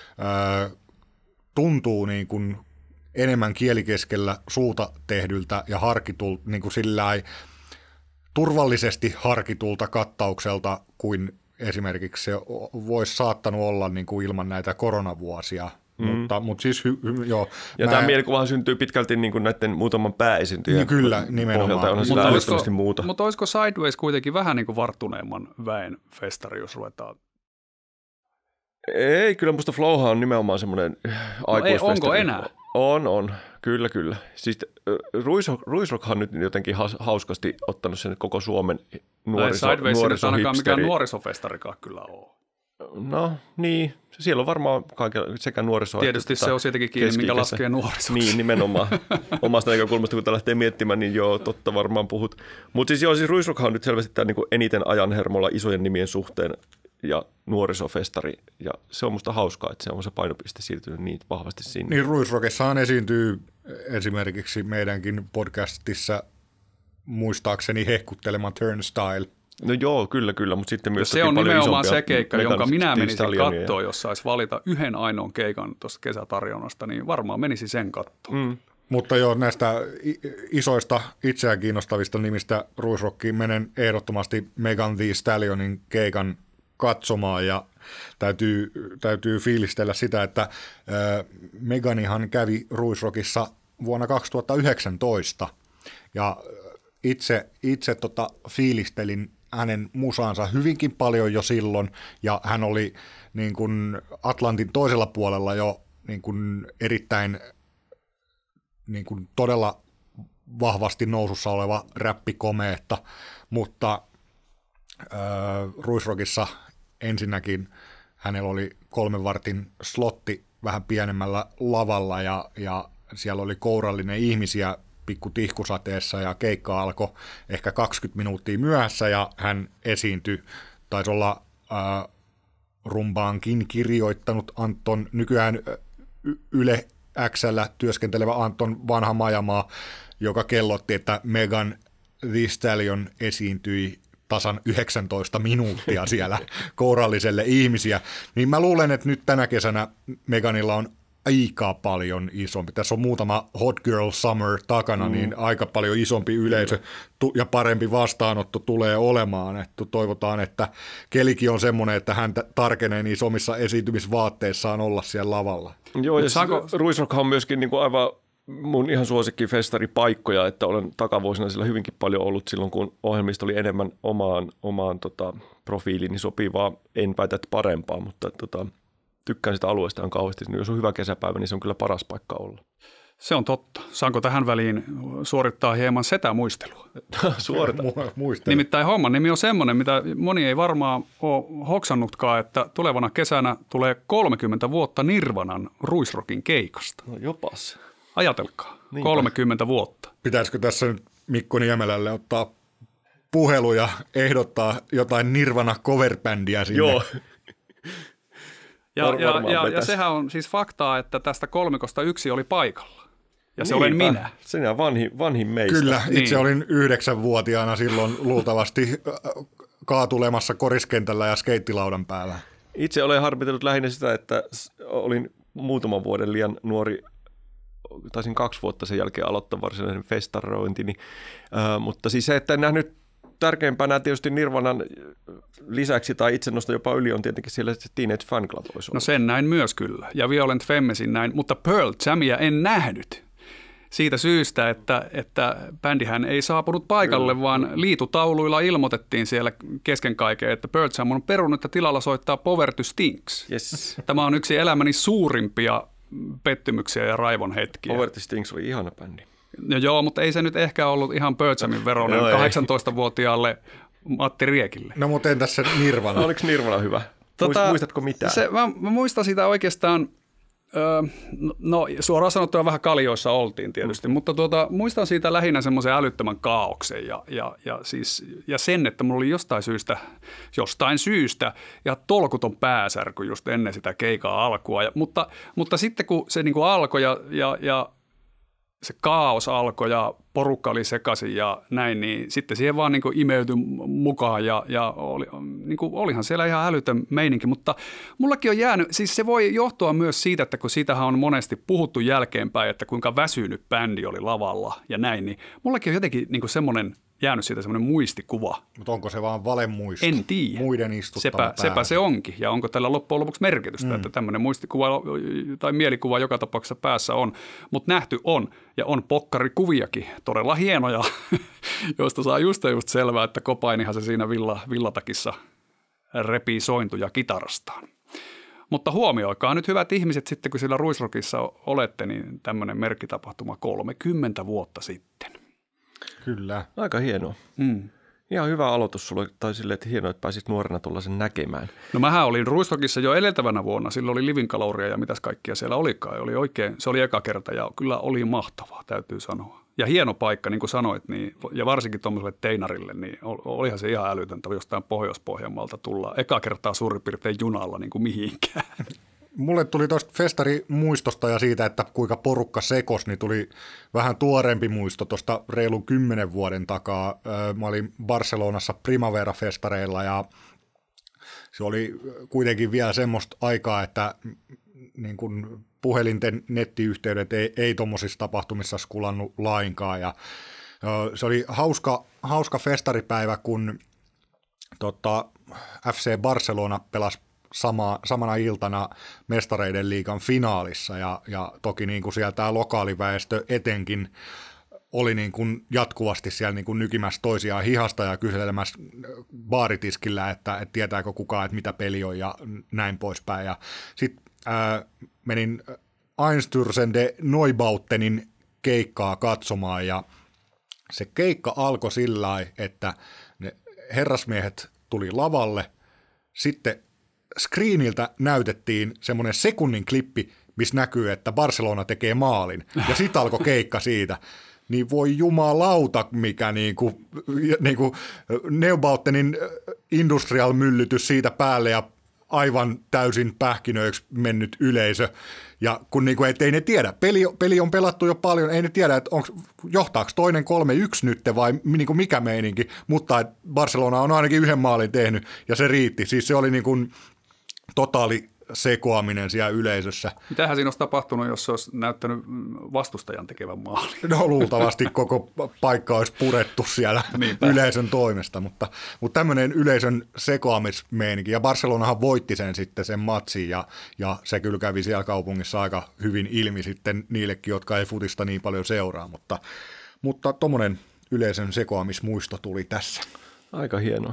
tuntuu niin kuin enemmän kielikeskellä suuta tehdyltä ja harkitulta, niin kuin sillai turvallisesti harkitulta kattaukselta kuin esimerkiksi se voisi saattanut olla niin kuin ilman näitä koronavuosia. Mutta siis joo. Ja tämä mielikuvahan syntyy pitkälti niin kuin näiden muutaman pääesiintyjän niin kyllä, nimenomaan. Mutta olisiko Sideways kuitenkin vähän niin kuin varttuneemman väen festari, jos ruvetaan? Ei, kyllä musta Flowhan on nimenomaan semmoinen aikuisfestari. Onko enää? On. Kyllä. Siis Ruisrockhan nyt jotenkin hauskasti ottanut sen koko Suomen Sideways ei ainakaan mikään nuorisofestarikaan kyllä ole. No niin, siellä on varmaan sekä nuorisoa. Tietysti se on siitäkin kiinni, mikä laskee nuorisoksi. Niin, nimenomaan. Omasta näkökulmasta, kun tämä lähtee miettimään, niin joo, totta varmaan puhut. Mutta siis Ruisrockhan on nyt selvästi tämä niin eniten ajan hermolla isojen nimien suhteen ja nuorisofestari. Ja se on musta hauskaa, että se on se painopiste siirtynyt niin vahvasti sinne. Niin Ruisrockessahan esiintyy esimerkiksi meidänkin podcastissa muistaakseni hehkuttelema Turnstile. No joo, kyllä, mutta sitten myös se on nimenomaan se keikka, jonka minä menisin katsoa, jos saisi valita yhden ainoan keikan tuosta kesätarjonnasta, niin varmaan menisi sen kattoon. Mutta joo, näistä isoista itseään kiinnostavista nimistä Ruisrockiin menen ehdottomasti Megan Thee Stallionin keikan katsomaan ja täytyy fiilistellä sitä, että Meganihan kävi Ruisrockissa vuonna 2019 ja itse fiilistelin hänen musaansa hyvinkin paljon jo silloin ja hän oli niin kuin Atlantin toisella puolella jo niin kuin erittäin niin kuin todella vahvasti nousussa oleva räppikomeetta, mutta Ruisrockissa ensinnäkin hänellä oli 3 vartin slotti vähän pienemmällä lavalla ja siellä oli kourallinen ihmisiä pikku tihkusateessa ja keikka alkoi ehkä 20 minuuttia myöhässä ja hän esiintyi, taisi olla rumbaankin kirjoittanut Anton, nykyään Yle X:llä työskentelevä Anton Vanha Majamaa, joka kellotti, että Megan Thee Stallion esiintyi tasan 19 minuuttia siellä kouralliselle ihmisiä, niin mä luulen, että nyt tänä kesänä Meganilla on aika paljon isompi. Tässä on muutama Hot Girl Summer takana, niin aika paljon isompi yleisö ja parempi vastaanotto tulee olemaan. Että toivotaan, että kelikin on semmoinen, että hän tarkenee niissä omissa esiintymisvaatteissaan olla siellä lavalla. Joo, ja Ruisrock on myöskin niin kuin aivan mun ihan suosikki festaripaikkoja, että olen takavuosina sillä hyvinkin paljon ollut silloin, kun ohjelmista oli enemmän omaan profiiliini sopivaa, en väitä, että parempaa, mutta tykkään sitä alueesta ihan kauheasti. Jos on hyvä kesäpäivä, niin se on kyllä paras paikka olla. Se on totta. Saanko tähän väliin suorittaa hieman setämuistelua? Suorita. Nimittäin homman nimi on semmoinen, mitä moni ei varmaan ole hoksannutkaan, että tulevana kesänä tulee 30 vuotta Nirvanan Ruisrockin keikasta. No jopas. Ajatelkaa, 30 vuotta. Pitäisikö tässä nyt Mikko Niemelälle ottaa puhelu ja ehdottaa jotain Nirvana coverbändiä sinne? Joo. Ja sehän on siis faktaa, että tästä kolmikosta yksi oli paikalla. Ja se olen minä. Sinä vanhin meistä. Kyllä, itse olin 9-vuotiaana silloin luultavasti kaatulemassa koriskentällä ja skeittilaudan päällä. Itse olen harmitellut lähinnä sitä, että olin muutaman vuoden liian nuori, taisin 2 vuotta sen jälkeen aloittaa varsinaisen festarointini, mutta siis se, että en nähnyt tärkeimpänä tietysti Nirvanan lisäksi tai itse nostan jopa yli on tietenkin siellä se Teenage Fan Club olisi ollut. No sen näin myös kyllä ja Violent Femmesin näin, mutta Pearl Jamia en nähnyt. Siitä syystä, että bändihän ei saapunut paikalle, vaan liitutauluilla ilmoitettiin siellä kesken kaiken, että Pearl Jam on perunut ja tilalla soittaa Power to Stinks. Yes. Tämä on yksi elämäni suurimpia pettymyksiä ja raivon hetkiä. Power to Stinks oli ihana bändi. No joo, mutta ei se nyt ehkä ollut ihan Pearl Jamin veroinen 18-vuotiaalle Matti Riekille. No mutta entäs se Nirvana? Oliko Nirvana hyvä? Muistatko mitään? Mä muistan sitä oikeastaan. No suoraan sanottuna vähän kaljoissa oltiin tietysti, mutta muistan siitä lähinnä semmoisen älyttömän kaaoksen ja sen, että mulla oli jostain syystä ja tolkuton pääsärky just ennen sitä keikaa alkua. Mutta sitten kun se niinku alkoi ja se kaos alkoi ja porukka oli sekaisin ja näin, niin sitten siihen vaan niinku imeytyi mukaan ja olihan siellä ihan älytön meininki, mutta mullakin on jäänyt, siis se voi johtua myös siitä, että kun siitähän on monesti puhuttu jälkeenpäin, että kuinka väsynyt bändi oli lavalla ja näin, niin mullakin on jotenkin niinku jäänyt siitä semmoinen muistikuva. Mutta onko se vaan valemuisto? En tiedä. Muiden istuttava sepä se onkin. Ja onko tällä loppujen lopuksi merkitystä, että tämmöinen muistikuva tai mielikuva joka tapauksessa päässä on. Mutta nähty on. Ja on pokkarikuviakin, todella hienoja, joista saa just selvää, että Cobainihan se siinä villatakissa repii sointuja kitarastaan. Mutta huomioikaa nyt hyvät ihmiset sitten, kun sillä Ruisrockissa olette, niin tämmöinen merkkitapahtuma 30 vuotta sitten. Kyllä. Aika hienoa. Ihan hyvä aloitus sulle, tai silleen, että hienoa, että pääsit nuorena tulla sen näkemään. No mähän olin Ruisrockissa jo edeltävänä vuonna, silloin oli Living Caloria ja mitäs kaikkia siellä olikaan. Se oli eka kerta ja kyllä oli mahtavaa, täytyy sanoa. Ja hieno paikka, niin kuin sanoit, niin, ja varsinkin tuollaiselle teinarille, niin olihan se ihan älytöntä jostain Pohjois-Pohjanmaalta tulla eka kertaa suurin piirtein junalla niin kuin mihinkään. Mulle tuli tuosta festarimuistosta ja siitä, että kuinka porukka sekos, niin tuli vähän tuoreempi muisto tuosta reilun 10 vuoden takaa. Mä olin Barcelonassa Primavera-festareilla ja se oli kuitenkin vielä semmoista aikaa, että niin kun puhelinten nettiyhteydet ei tuommoisissa tapahtumissa skulannut lainkaan. Ja se oli hauska festaripäivä, kun FC Barcelona pelasi samana iltana Mestareiden liigan finaalissa ja toki niin kuin siellä tämä lokaaliväestö etenkin oli niin kuin jatkuvasti siellä niin kuin nykimässä toisiaan hihasta ja kyselemässä baaritiskillä, että tietääkö kukaan, että mitä peli on ja näin poispäin. Ja sitten menin Einstürzende Neubautenin keikkaa katsomaan ja se keikka alkoi sillä lailla, että ne herrasmiehet tuli lavalle, sitten screeniltä näytettiin semmoinen sekunnin klippi, missä näkyy, että Barcelona tekee maalin ja sitten alkoi keikka siitä. Niin voi jumalauta, mikä niinku Neubautenin industrial-myllytys siitä päälle ja aivan täysin pähkinöiksi mennyt yleisö. Ja kun niinku, ei ne tiedä, peli on pelattu jo paljon, ei ne tiedä, että johtaako toinen 3-1 nyt vai niinku mikä meininki, mutta Barcelona on ainakin yhden maalin tehnyt ja se riitti. Siis se oli niinku totaali sekoaminen siellä yleisössä. Mitähän siinä olisi tapahtunut, jos se olisi näyttänyt vastustajan tekevän maalin? No luultavasti koko paikka olisi purettu siellä yleisön toimesta, mutta tämmöinen yleisön sekoamismeininki. Ja Barcelonahan voitti sen matsin ja se kyllä kävi siellä kaupungissa aika hyvin ilmi sitten niillekin, jotka ei futista niin paljon seuraa, mutta tommoinen yleisön sekoamismuisto tuli tässä. Aika hienoa.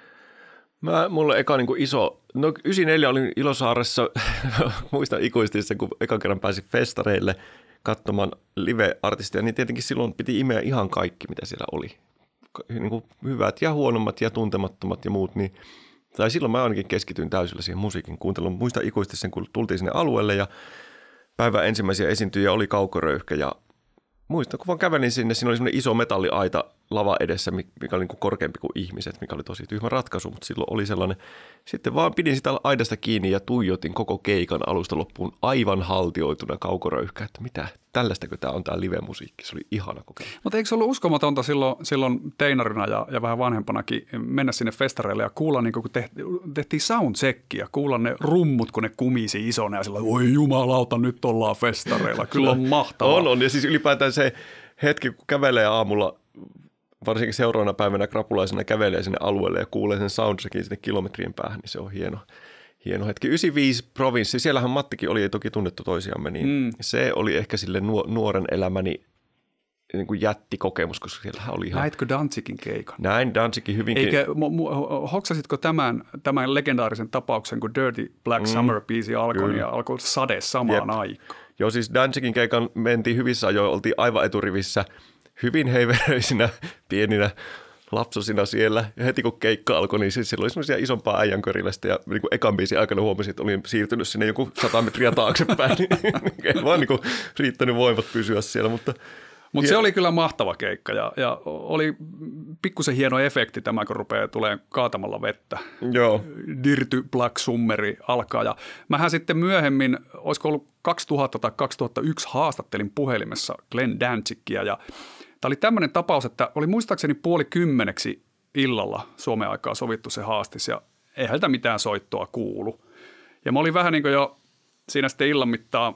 Mulla eka niin kuin iso, 94 olin Ilosaaressa, muistan ikuisesti sen, kun ekan kerran pääsin festareille katsomaan live-artistia, niin tietenkin silloin piti imeä ihan kaikki, mitä siellä oli. Niin kuin hyvät ja huonommat ja tuntemattomat ja muut, niin tai silloin mä ainakin keskityin täysillä siihen musiikin kuunteluun. Muistan ikuisesti sen, kun tultiin sinne alueelle ja päivän ensimmäisiä esiintyjiä oli Kaukoröyhkä ja muistan, kun vaan kävelin sinne, siinä oli semmoinen iso metalliaita lava edessä, mikä oli niin kuin korkeampi kuin ihmiset, mikä oli tosi tyhmä ratkaisu, mutta silloin oli sellainen. Sitten vaan pidin sitä aidasta kiinni ja tuijotin koko keikan alusta loppuun aivan haltioituna Kaukoröyhkä, että mitä, tällaistakö tämä on tämä live-musiikki, se oli ihana kokemus. Mutta eikö se ollut uskomatonta silloin teinarina ja vähän vanhempanakin mennä sinne festareille ja kuulla, niin kun tehtiin soundcheckia, kuulla ne rummut, kun ne kumisi isona ja sillä oi jumalauta, nyt ollaan festareilla, kyllä on mahtavaa. On, ja siis ylipäätään se hetki, kun kävelee aamulla, varsinkin seuraavana päivänä krapulaisena kävelee sinne alueelle ja kuulee sen soundcheckin sinne kilometrien päähän, niin se on hieno hetki. 95 provinssi, siellähän Mattikin oli, ei toki tunnettu toisiamme, niin se oli ehkä sille nuoren elämäni niin kuin jättikokemus, koska siellähän oli ihan... Näitkö Danzigin keikan? Näin, Danzigin hyvinkin. Eikä, hoksasitko tämän legendaarisen tapauksen, kun Dirty Black Summer-biisi alkoi ja alkoi sade samaan aikaan? Joo, siis Danzigin keikan mentiin hyvissä ajoin, oltiin aivan eturivissä, hyvin heiveröisinä, pieninä lapsosina siellä. Ja heti kun keikka alkoi, niin siellä oli semmoisia isompaa äijänkörilästä. Ja niin kuin ekan biisin aikana huomasin, että olin siirtynyt sinne joku 100 metriä taaksepäin. Ei vaan niin kuin riittänyt voimat pysyä siellä, mutta se oli kyllä mahtava keikka ja oli pikkusen hieno efekti tämä, kun rupeaa tulemaan kaatamalla vettä. Joo. Dirty Black Summeri alkaa ja mähän sitten myöhemmin, olisiko ollut 2000 tai 2001 haastattelin puhelimessa Glenn Danzigia ja tämä oli tämmöinen tapaus, että oli muistaakseni 9:30 illalla Suomen aikaa sovittu se haastis ja ei häneltä mitään soittoa kuulu. Ja mä olin vähän niin kuin jo siinä sitten illan mittaan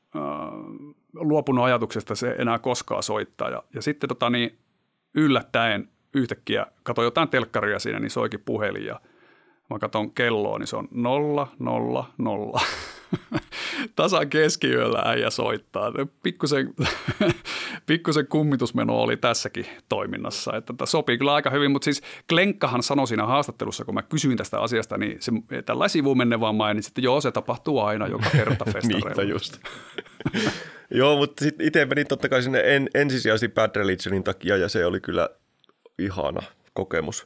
luopunut ajatuksesta se enää koskaan soittaa. Ja sitten yllättäen yhtäkkiä katsoin jotain telkkaria siinä, niin soikin puhelin ja mä katson kelloa, niin se on 000. Tasan keskiyöllä äijä soittaa. Pikkusen kummitusmeno oli tässäkin toiminnassa. Että sopii kyllä aika hyvin, mutta siis Glenkkahan sanoi siinä haastattelussa, kun mä kysyin tästä asiasta, niin se tällä sivumennen vaan mainitsi, että joo, se tapahtuu aina joka kerta festareilla. Niinpä just. Joo, mutta sitten itse menin totta kai sinne ensisijaisesti Bad Religionin takia ja se oli kyllä ihana kokemus.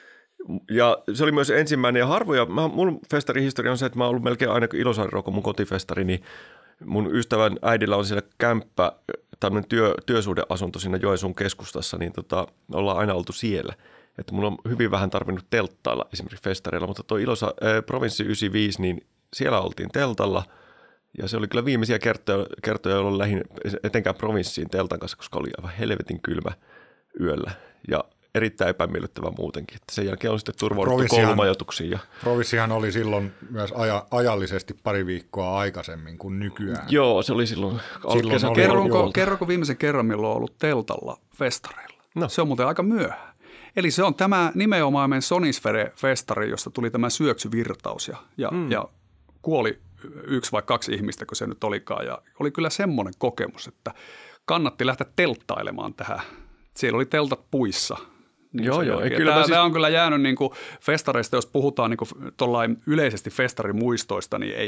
Ja se oli myös ensimmäinen ja harvoja. Mun festarihistoria on se, että mä oon ollut melkein aina Ilosaari Rock on mun kotifestari, niin mun ystävän äidillä on siellä kämppä, tämmöinen työsuhdeasunto siinä Joensuun keskustassa, niin ollaan aina oltu siellä. Että mun on hyvin vähän tarvinnut telttailla esimerkiksi festareilla, mutta tuo Provinssi 95, niin siellä oltiin teltalla. Ja se oli kyllä viimeisiä kertoja, jolloin lähdin etenkään provinssiin teltan kanssa, koska oli aivan helvetin kylmä yöllä. Ja erittäin epämiellyttävä muutenkin. Että sen jälkeen on sitten turvauduttu koulumajoituksiin. Provinssihan oli silloin myös ajallisesti pari viikkoa aikaisemmin kuin nykyään. Joo, se oli silloin Kerronko viimeisen kerran, milloin on ollut teltalla festareilla? No. Se on muuten aika myöhään. Eli se on tämä nimenomaan Sonisphere-festari, josta tuli tämä syöksyvirtaus ja kuoli 1 vai 2 ihmistä, kun se nyt olikaan. Ja oli kyllä semmoinen kokemus, että kannatti lähteä telttailemaan tähän. Siellä oli teltat puissa. Niin joo. Tämä on kyllä jäänyt niin kuin festareista, jos puhutaan niin kuin yleisesti festarimuistoista, niin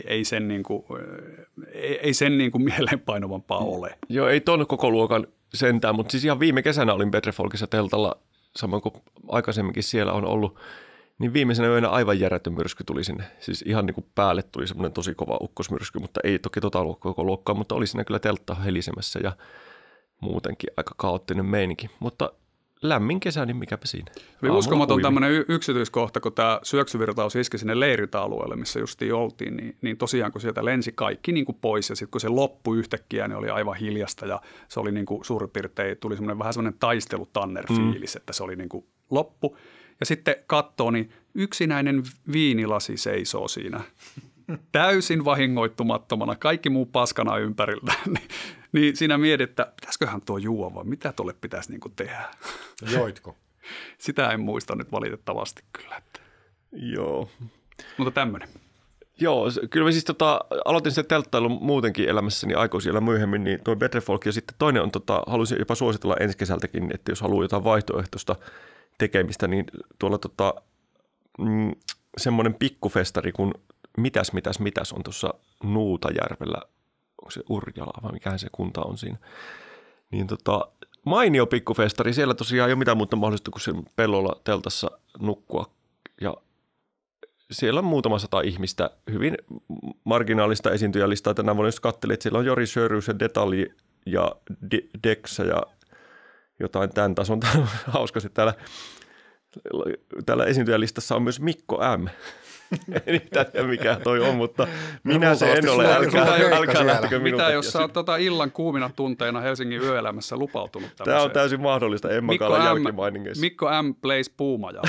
ei sen niin kuin mieleenpainovampaa ole. Joo, ei ton koko luokan sentään, mutta siis ihan viime kesänä olin Bedrefolkissa teltalla, samoin kuin aikaisemminkin siellä on ollut, niin viimeisenä yönä aivan järjetön myrsky tuli sinne. Siis ihan niin kuin päälle tuli semmoinen tosi kova ukkosmyrsky, mutta ei toki koko luokkaa, mutta oli siinä kyllä teltta helisemässä ja muutenkin aika kaoottinen meininki, mutta lämmin kesä, niin mikäpä siinä. Oli uskomaton tämmöinen yksityiskohta, kun tämä syöksyvirtaus iski sinne leirintäalueelle, missä justiin oltiin, niin tosiaan kun sieltä lensi kaikki niin kuin pois ja sitten kun se loppui yhtäkkiä, niin oli aivan hiljasta ja se oli niin kuin suurin piirtein, tuli vähän semmoinen taistelutanner-fiilis, että se oli niin kuin loppu. Ja sitten katsoo, niin yksinäinen viinilasi seisoo siinä täysin vahingoittumattomana, kaikki muu paskana ympärillä. Niin siinä mietit, että pitäisiköhän tuo juua vai mitä tuolle pitäisi niin kuin tehdä. Joitko? Sitä en muista nyt valitettavasti kyllä. Että. Joo. Mutta tämmöinen. Joo, kyllä mä siis aloitin sen telttailun muutenkin elämässäni aikuisilla myöhemmin, niin tuo Bedrefolk ja sitten toinen on, haluaisin jopa suositella ensi kesältäkin, että jos haluaa jotain vaihtoehtoista tekemistä, niin tuolla semmoinen pikkufestari kuin Mitäs on tuossa Nuutajärvellä, onko se Urjala vai mikähän se kunta on siinä, niin mainio pikkufestari, siellä tosiaan ei ole mitään muuta mahdollista kuin sen pellolla teltassa nukkua ja siellä on muutama 100 ihmistä, hyvin marginaalista esiintyjälistaa. Tänä vuonna jos katselee, että siellä on Jori Sörys ja Detalji ja Dexa ja jotain tämän tason. Tämä on hauska, että täällä esiintyjälistassa on myös Mikko M. En tiedä mikä toi on, mutta minä se en ole. Älkää lähtekö minun. Mitä jos sä oot illan kuumina tunteina Helsingin yöelämässä lupautunut tämmöiseen? Tämä on täysin mahdollista Emma Kaalan jälkimainingeissa. Mikko M. plays puumajaa.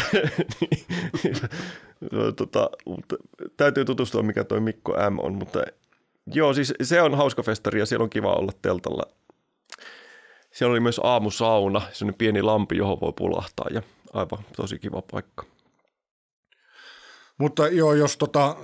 Täytyy tutustua, mikä toi Mikko M. on, mutta joo, siis se on hauska festari ja siellä on kiva olla teltalla. Siellä oli myös aamusauna, sellainen pieni lampi, johon voi pulahtaa ja aivan tosi kiva paikka. Mutta joo, jos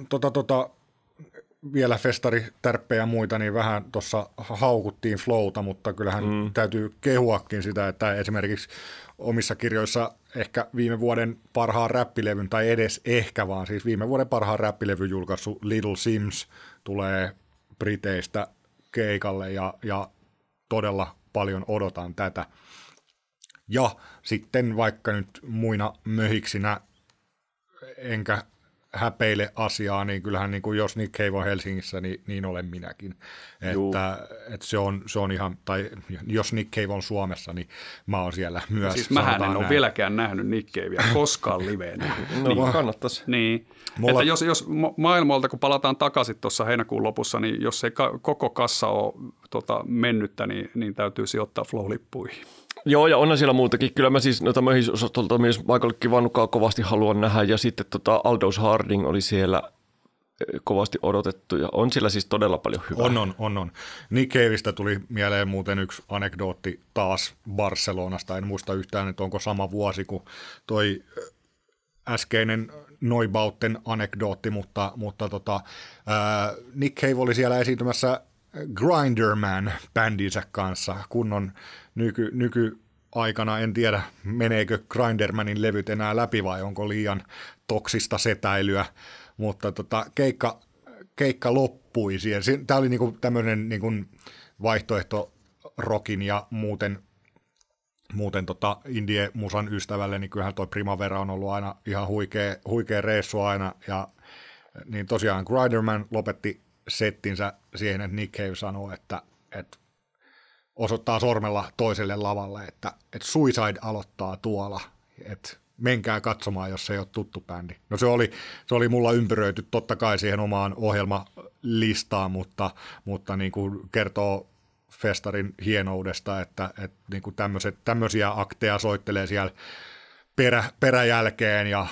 vielä festaritärppejä ja muita, niin vähän tuossa haukuttiin flowta, mutta kyllähän täytyy kehuakin sitä, että esimerkiksi omissa kirjoissa ehkä viime vuoden parhaan räppilevyn, tai edes ehkä vaan, siis viime vuoden parhaan räppilevyn julkaissut Little Sims tulee Briteistä keikalle ja todella paljon odotan tätä. Ja sitten vaikka nyt muina möhiksinä enkä häpeile asiaa, niin kyllähän niin kuin jos Nick Cave on Helsingissä, niin olen minäkin. Että se on ihan, tai jos Nick Cave on Suomessa, niin mä oon siellä myös. Siis mähän en ole vieläkään nähnyt Nick Cavea koskaan liveenä. No kannattaisi. Niin. Että jos maailmalta, kun palataan takaisin tuossa heinäkuun lopussa, niin jos ei koko kassa ole mennyttä, niin täytyy sijoittaa Flow-lippuihin. Joo, ja onhan siellä muutakin. Kyllä mä siis noita möhisosastolta myös Michael Kivanukaa kovasti haluan nähdä, ja sitten Aldous Harding oli siellä kovasti odotettu, ja on siellä siis todella paljon hyvää. On. Nick Caveista tuli mieleen muuten yksi anekdootti taas Barcelonasta. En muista yhtään, että onko sama vuosi kuin toi äskeinen Neubauten anekdootti, mutta Nick Cave oli siellä esiintymässä Grinderman-bändinsä kanssa, kunnon nykyaikana, en tiedä meneekö Grindermanin levyt enää läpi vai onko liian toksista setäilyä, mutta keikka loppui siihen. Tämä oli niinku tämmöinen niinku vaihtoehto rockin ja muuten indie-musan ystävälle, niin kyllähän toi Primavera on ollut aina ihan huikea reissu aina, ja niin tosiaan Grinderman lopetti settinsä siihen, että Nick Cave sanoi, että osoittaa sormella toiselle lavalle, että Suicide aloittaa tuolla, että menkää katsomaan, jos se ei ole tuttu bändi. No se oli mulla ympyröity totta kai siihen omaan ohjelmalistaan, mutta niin kuin kertoo festarin hienoudesta, että niin kuin tämmöisiä akteja soittelee siellä peräjälkeen ja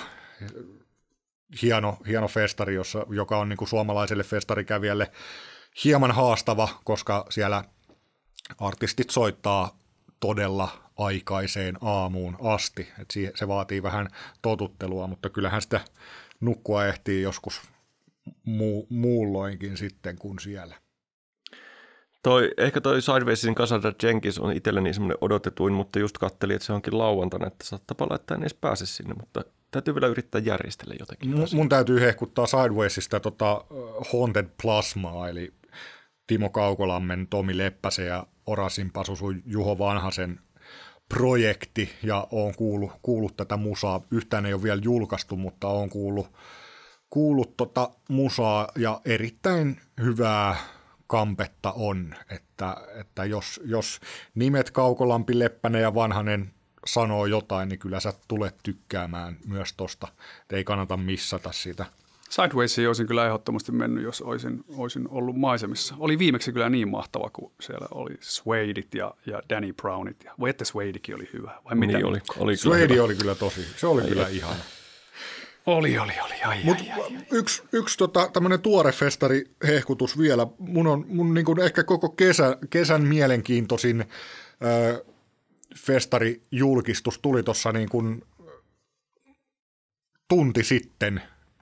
hieno festari, joka on niin kuin suomalaiselle festarikävijälle hieman haastava, koska siellä artistit soittaa todella aikaiseen aamuun asti. Et se vaatii vähän totuttelua, mutta kyllähän sitä nukkua ehtii joskus muulloinkin sitten kuin siellä. Ehkä toi Sidewaysin Cassandra Jenkins on itselleni semmoinen odotetuin, mutta just kattelin, että se onkin lauantaina, että saattaa että en edes pääse sinne, mutta täytyy vielä yrittää järjestellä jotenkin. Mun täytyy hehkuttaa Sidewaysista Haunted Plasmaa, eli Timo Kaukolammen, Tomi Leppäsen ja Orasin Pasusun Juho Vanhasen projekti, ja oon kuullut tätä musaa. Yhtään ei ole vielä julkaistu, mutta oon kuullut musaa, ja erittäin hyvää kampetta on, että jos nimet Kaukolampi, Leppänen ja Vanhanen sanoo jotain, niin kyllä sä tulet tykkäämään myös tosta. Ei kannata missata sitä. Sidewaysiin olisin kyllä ehdottomasti mennyt, jos olisin ollut maisemissa. Oli viimeksi kyllä niin mahtava, kun siellä oli Suedeit ja Danny Brownit. Vai että Suedikin oli hyvä? Vai mitä? Niin oli Suede oli kyllä tosi, se oli kyllä ihana. Oli. Mutta yksi tämmöinen tuore festarihehkutus vielä. Mun niin kuin ehkä koko kesän mielenkiintoisin festarijulkistus tuli tuossa niin kuin tunti sitten.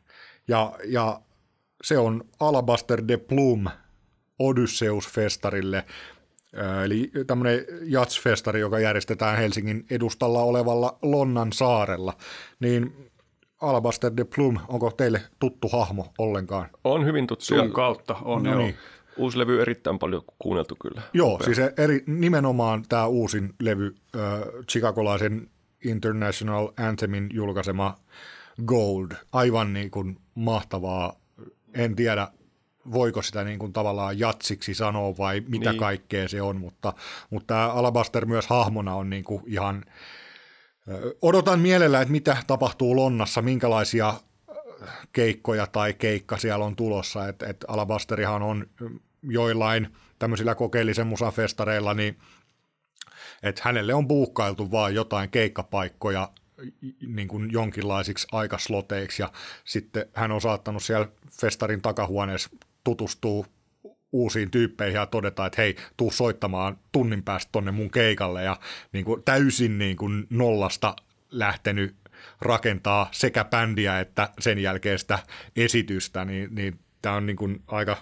Ja se on Alabaster de Plum Odysseus-festarille, eli tämmöinen jazzfestari, joka järjestetään Helsingin edustalla olevalla Lonnan saarella. Niin Alabaster de Plum, onko teille tuttu hahmo ollenkaan? On hyvin tuttu. Sun kautta on, no joo. Niin. Uusi levy erittäin paljon kuunneltu kyllä. Joo, siis nimenomaan tämä uusin levy, chicagolaisen International Anthemin julkaisema Gold, aivan niin kuin mahtavaa. En tiedä, voiko sitä niin kuin tavallaan jatsiksi sanoa vai mitä niin. Kaikkea se on, mutta tämä Alabaster myös hahmona on niin kuin ihan, odotan mielellä, että mitä tapahtuu Lonnassa, minkälaisia keikkoja tai keikka siellä on tulossa, että Alabasterihan on joillain tämmöisillä kokeellisen musafestareilla, niin että hänelle on buukkailtu vaan jotain keikkapaikkoja niin kuin jonkinlaisiksi aikasloteiksi, ja sitten hän on saattanut siellä festarin takahuoneessa tutustua uusiin tyyppeihin ja todeta, että hei, tuu soittamaan tunnin päästä tonne mun keikalle, ja niin kuin täysin niin kuin nollasta lähtenyt rakentaa sekä bändiä että sen jälkeen sitä esitystä, niin tämä on niin kuin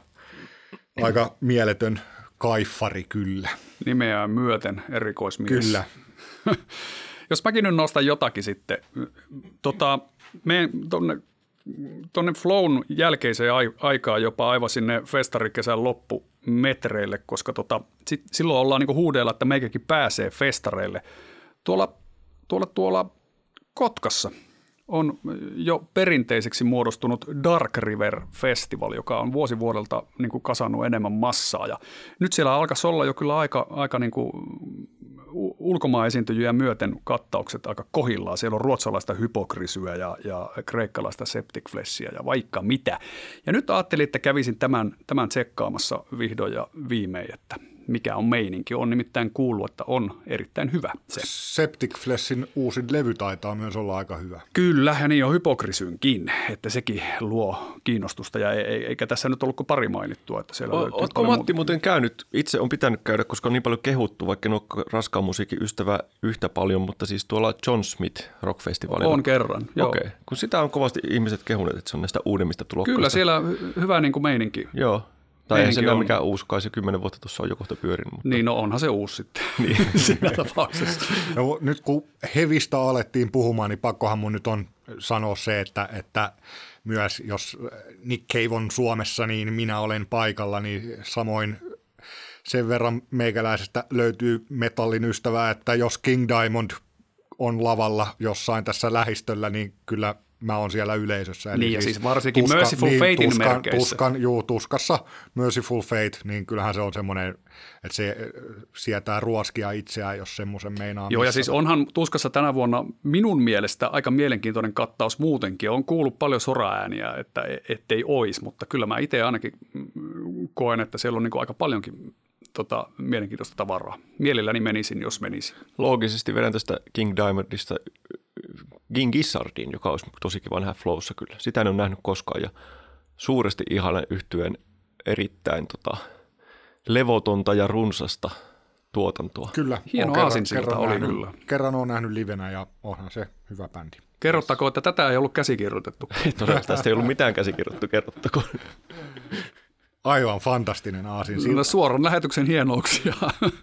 aika mieletön kaiffari kyllä. Nimeään myöten erikoismies. Kyllä. Jos mäkin nyt nostan jotakin sitten, me tuonne Flown jälkeiseen aikaan jopa aivan sinne festarikesän loppumetreille, koska silloin ollaan niinku huudeilla, että meikäkin pääsee festareille. Tuolla Kotkassa on jo perinteiseksi muodostunut Dark River Festival, joka on vuosi vuodelta niin kuin kasannut enemmän massaa. Ja nyt siellä alkaisi olla jo kyllä aika niin kuin ulkomaan esiintyjiä myöten kattaukset aika kohillaan. Siellä on ruotsalaista Hypokrisyä ja kreikkalaista Septic Fleshia ja vaikka mitä. Ja nyt ajattelin, että kävisin tämän tsekkaamassa vihdoin ja viimein, että mikä on meininki. On nimittäin kuullut, että on erittäin hyvä se. Septic Fleshin uusin levy taitaa myös olla aika hyvä. Kyllä, ja niin on Hypokrisynkin, että sekin luo kiinnostusta, ja eikä tässä nyt ollut kuin pari mainittua. Että siellä ootko Matti muuten käynyt, itse on pitänyt käydä, koska on niin paljon kehuttu, vaikka en ole raskaan musiikin ystävä yhtä paljon, mutta siis tuolla John Smith Rock-festivaalilla. On kerran, joo. Okei, kun sitä on kovasti ihmiset kehuneet, että se on näistä uudemmista tulokkaista. Kyllä, siellä hyvä niin kuin meininki. Joo. Tai eihän se ole mikään uusi, kai se 10 vuotta tuossa on jo kohta pyörinyt. Mutta... Niin, no onhan se uusi sitten siinä tapauksessa. No, nyt kun Hevistä alettiin puhumaan, niin pakkohan mun nyt on sanoa se, että myös jos Nick Cave on Suomessa, niin minä olen paikalla, niin samoin sen verran meikäläisestä löytyy metallin ystävää, että jos King Diamond on lavalla jossain tässä lähistöllä, niin kyllä mä oon siellä yleisössä. Eli niin, ja siis varsinkin Merciful Fatein merkeissä. Tuskassa Merciful Fate, niin kyllähän se on semmoinen, että se sietää ruoskia itseään, jos semmoisen meinaa. Joo, ja siis onhan Tuskassa tänä vuonna minun mielestä aika mielenkiintoinen kattaus muutenkin. On kuullut paljon soraääniä, että ettei ois, mutta kyllä mä itse ainakin koen, että siellä on niin kuin aika paljonkin mielenkiintoista tavaraa. Mielelläni menisin, jos menisin. Loogisesti vedän tästä King Diamondista King Gizzardiin, joka olisi tosi kiva nähdä Flowssa kyllä. Sitä en ole nähnyt koskaan ja suuresti ihailen yhtyen erittäin levotonta ja runsasta tuotantoa. Kyllä. Hieno aasinsilta oli kyllä. Kerran olen nähnyt livenä ja onhan se hyvä bändi. Kerrottakoon, että tätä ei ollut käsikirjoitettu. Todella, tästä ei ollut mitään käsikirjoittu, kerrottakoon. Aivan fantastinen aasinsilta. Suoran lähetyksen hienouksia.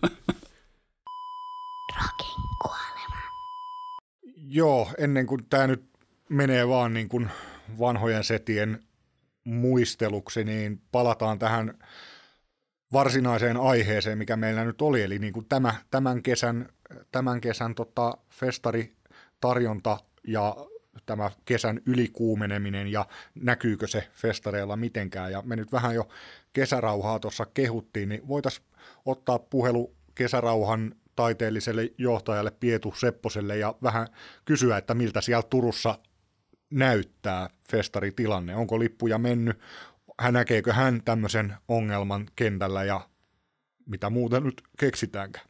Rockin kuolema. Joo, ennen kuin tämä nyt menee vaan niin kuin vanhojen setien muisteluksi, niin palataan tähän varsinaiseen aiheeseen, mikä meillä nyt oli, eli niin kuin tämän kesän festaritarjonta ja tämä kesän ylikuumeneminen ja näkyykö se festareilla mitenkään. Ja me nyt vähän jo kesärauhaa tuossa kehuttiin, niin voitaisiin ottaa puhelu kesärauhan taiteelliselle johtajalle Pietu Sepposelle ja vähän kysyä, että miltä siellä Turussa näyttää festaritilanne. Onko lippuja mennyt? Näkeekö hän tämmöisen ongelman kentällä ja mitä muuta nyt keksitäänkään?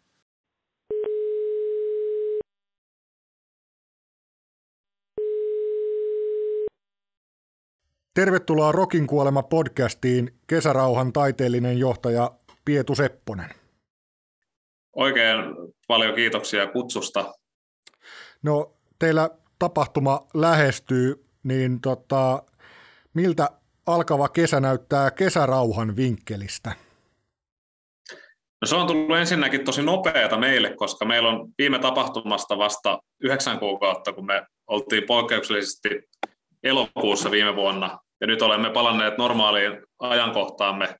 Tervetuloa Rockin kuolema podcastiin kesärauhan taiteellinen johtaja Pietu Sepponen. Oikein paljon kiitoksia kutsusta. No teillä tapahtuma lähestyy, niin miltä alkava kesä näyttää kesärauhan vinkkelistä? No se on tullut ensinnäkin tosi nopeata meille, koska meillä on viime tapahtumasta vasta 9 kuukautta, kun me oltiin poikkeuksellisesti elokuussa viime vuonna. Ja nyt olemme palanneet normaaliin ajankohtaamme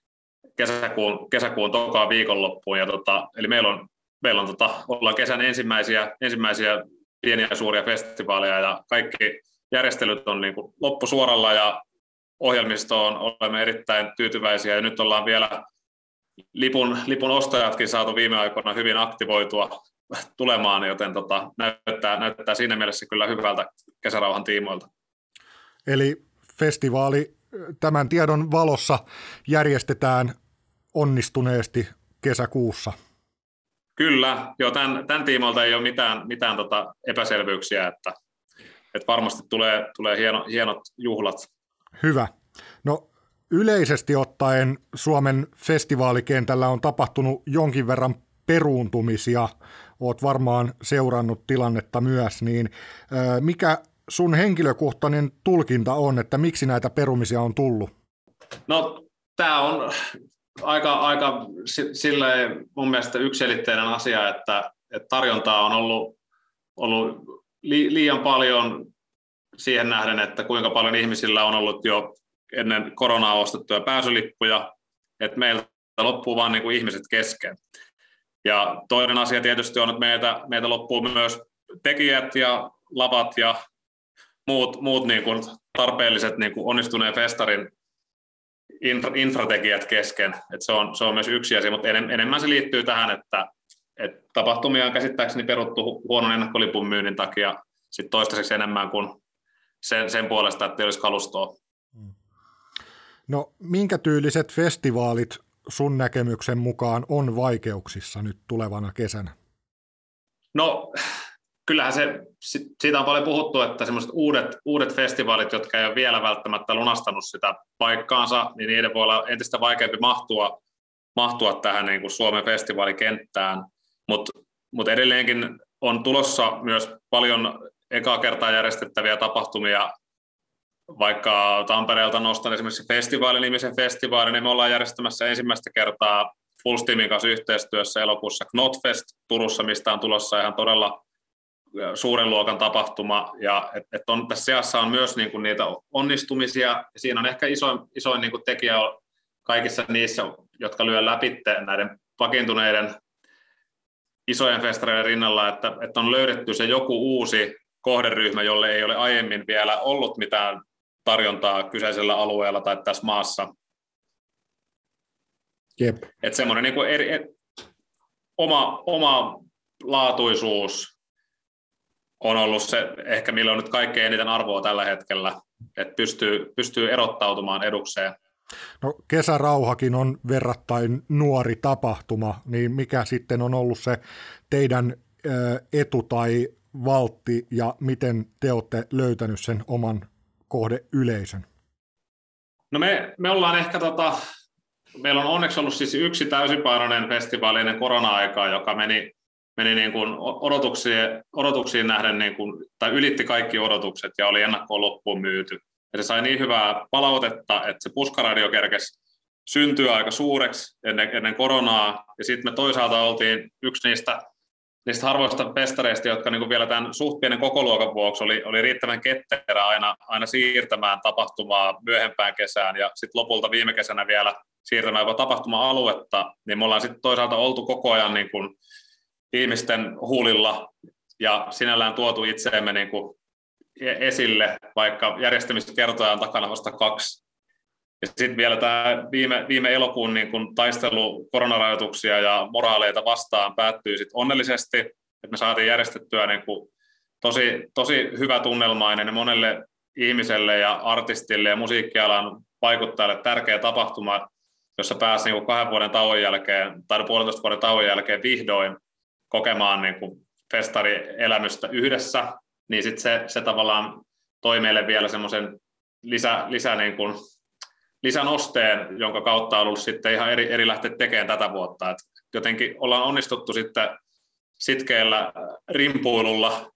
kesäkuun tokaan viikonloppuun. Ja eli meillä on ollaan kesän ensimmäisiä pieniä ja suuria festivaaleja ja kaikki järjestelyt on niin kuin loppusuoralla ja ohjelmistoon olemme erittäin tyytyväisiä ja nyt ollaan vielä lipun ostajatkin saatu viime aikoina hyvin aktivoitua tulemaan, joten näyttää siinä mielessä kyllä hyvältä kesärauhan tiimoilta. Eli festivaali tämän tiedon valossa järjestetään onnistuneesti kesäkuussa. Kyllä, jo tämän tiimoilta ei ole mitään epäselvyyksiä, että varmasti tulee hienot juhlat. Hyvä. No yleisesti ottaen Suomen festivaalikentällä on tapahtunut jonkin verran peruuntumisia. Olet varmaan seurannut tilannetta myös, niin mikä sun henkilökohtainen tulkinta on, että miksi näitä perumisia on tullut? No tämä on aika silleen mun mielestä yksiselitteinen asia, että tarjontaa on ollut liian paljon siihen nähden, että kuinka paljon ihmisillä on ollut jo ennen koronaa ostettuja pääsylippuja, että meiltä loppuu vaan niin kuin ihmiset kesken. Ja toinen asia tietysti on, että meiltä loppuu myös tekijät ja lavat ja muut niin kuin tarpeelliset niin kuin onnistuneen festarin infratekijät kesken. Että se on myös yksi asia, mutta enemmän se liittyy tähän, että tapahtumia on käsittääkseni peruttu huonon ennakkolipun myynnin takia sit toistaiseksi enemmän kuin sen puolesta, että ei olisi kalustoa. No minkä tyyliset festivaalit sun näkemyksen mukaan on vaikeuksissa nyt tulevana kesänä? No kyllähän siitä on paljon puhuttu, että semmoiset uudet festivaalit, jotka ei ole vielä välttämättä lunastanut sitä paikkaansa, niin niiden voi olla entistä vaikeampi mahtua tähän niin kuin Suomen festivaalikenttään, mutta edelleenkin on tulossa myös paljon ekaa kertaa järjestettäviä tapahtumia, vaikka Tampereelta nostan esimerkiksi festivaalinimisen festivaalin, niin me ollaan järjestämässä ensimmäistä kertaa Full Steamin kanssa yhteistyössä elokuussa Knotfest Turussa, mistä on tulossa ihan todella suuren luokan tapahtuma, ja tässä seassa on myös niinku niitä onnistumisia, ja siinä on ehkä isoin niinku tekijä kaikissa niissä, jotka lyö läpi näiden vakiintuneiden isojen festareiden rinnalla, että on löydetty se joku uusi kohderyhmä, jolle ei ole aiemmin vielä ollut mitään tarjontaa kyseisellä alueella tai tässä maassa. Jep. Että semmoinen niinku oma laatuisuus on ollut se ehkä, millä on nyt kaikkein eniten arvoa tällä hetkellä, että pystyy erottautumaan edukseen. No kesärauhakin on verrattain nuori tapahtuma, niin mikä sitten on ollut se teidän etu tai valtti ja miten te olette löytänyt sen oman kohdeyleisön? No me ollaan ehkä meillä on onneksi ollut siis yksi täysipainoinen festivaali ennen korona-aikaa, joka meni niin kuin odotuksiin nähden niin kuin, tai ylitti kaikki odotukset ja oli ennakkoon loppuun myyty. Ja se sai niin hyvää palautetta, että se puskaradio kerkesi syntyä aika suureksi ennen koronaa. Ja sitten me toisaalta oltiin yksi niistä harvoista festareista, jotka niin kuin vielä tämän suht pienen kokoluokan vuoksi oli riittävän ketterä aina siirtämään tapahtumaa myöhempään kesään ja sitten lopulta viime kesänä vielä siirtämään jopa tapahtuma-aluetta, niin me ollaan sitten toisaalta oltu koko ajan niin kuin ihmisten huulilla ja sinällään tuotu itseemme niin kuin esille, vaikka järjestämiskertoja on takana vasta 2. Ja sitten vielä tämä viime elokuun niin kun taistelu koronarajoituksia ja moraaleita vastaan päättyi sitten onnellisesti, että me saatiin järjestettyä niin kun tosi hyvä tunnelmainen monelle ihmiselle ja artistille ja musiikkialan vaikuttajalle tärkeä tapahtuma, jossa pääsi niin 2 vuoden tauon jälkeen tai 1,5 vuoden tauon jälkeen vihdoin kokemaan niin kun festarielämystä yhdessä, niin sitten se tavallaan toi meille vielä semmoisen niin kun lisänosteen, jonka kautta on ollut sitten ihan eri lähteet tekemään tätä vuotta. Et jotenkin ollaan onnistuttu sitten sitkeällä rimpuilulla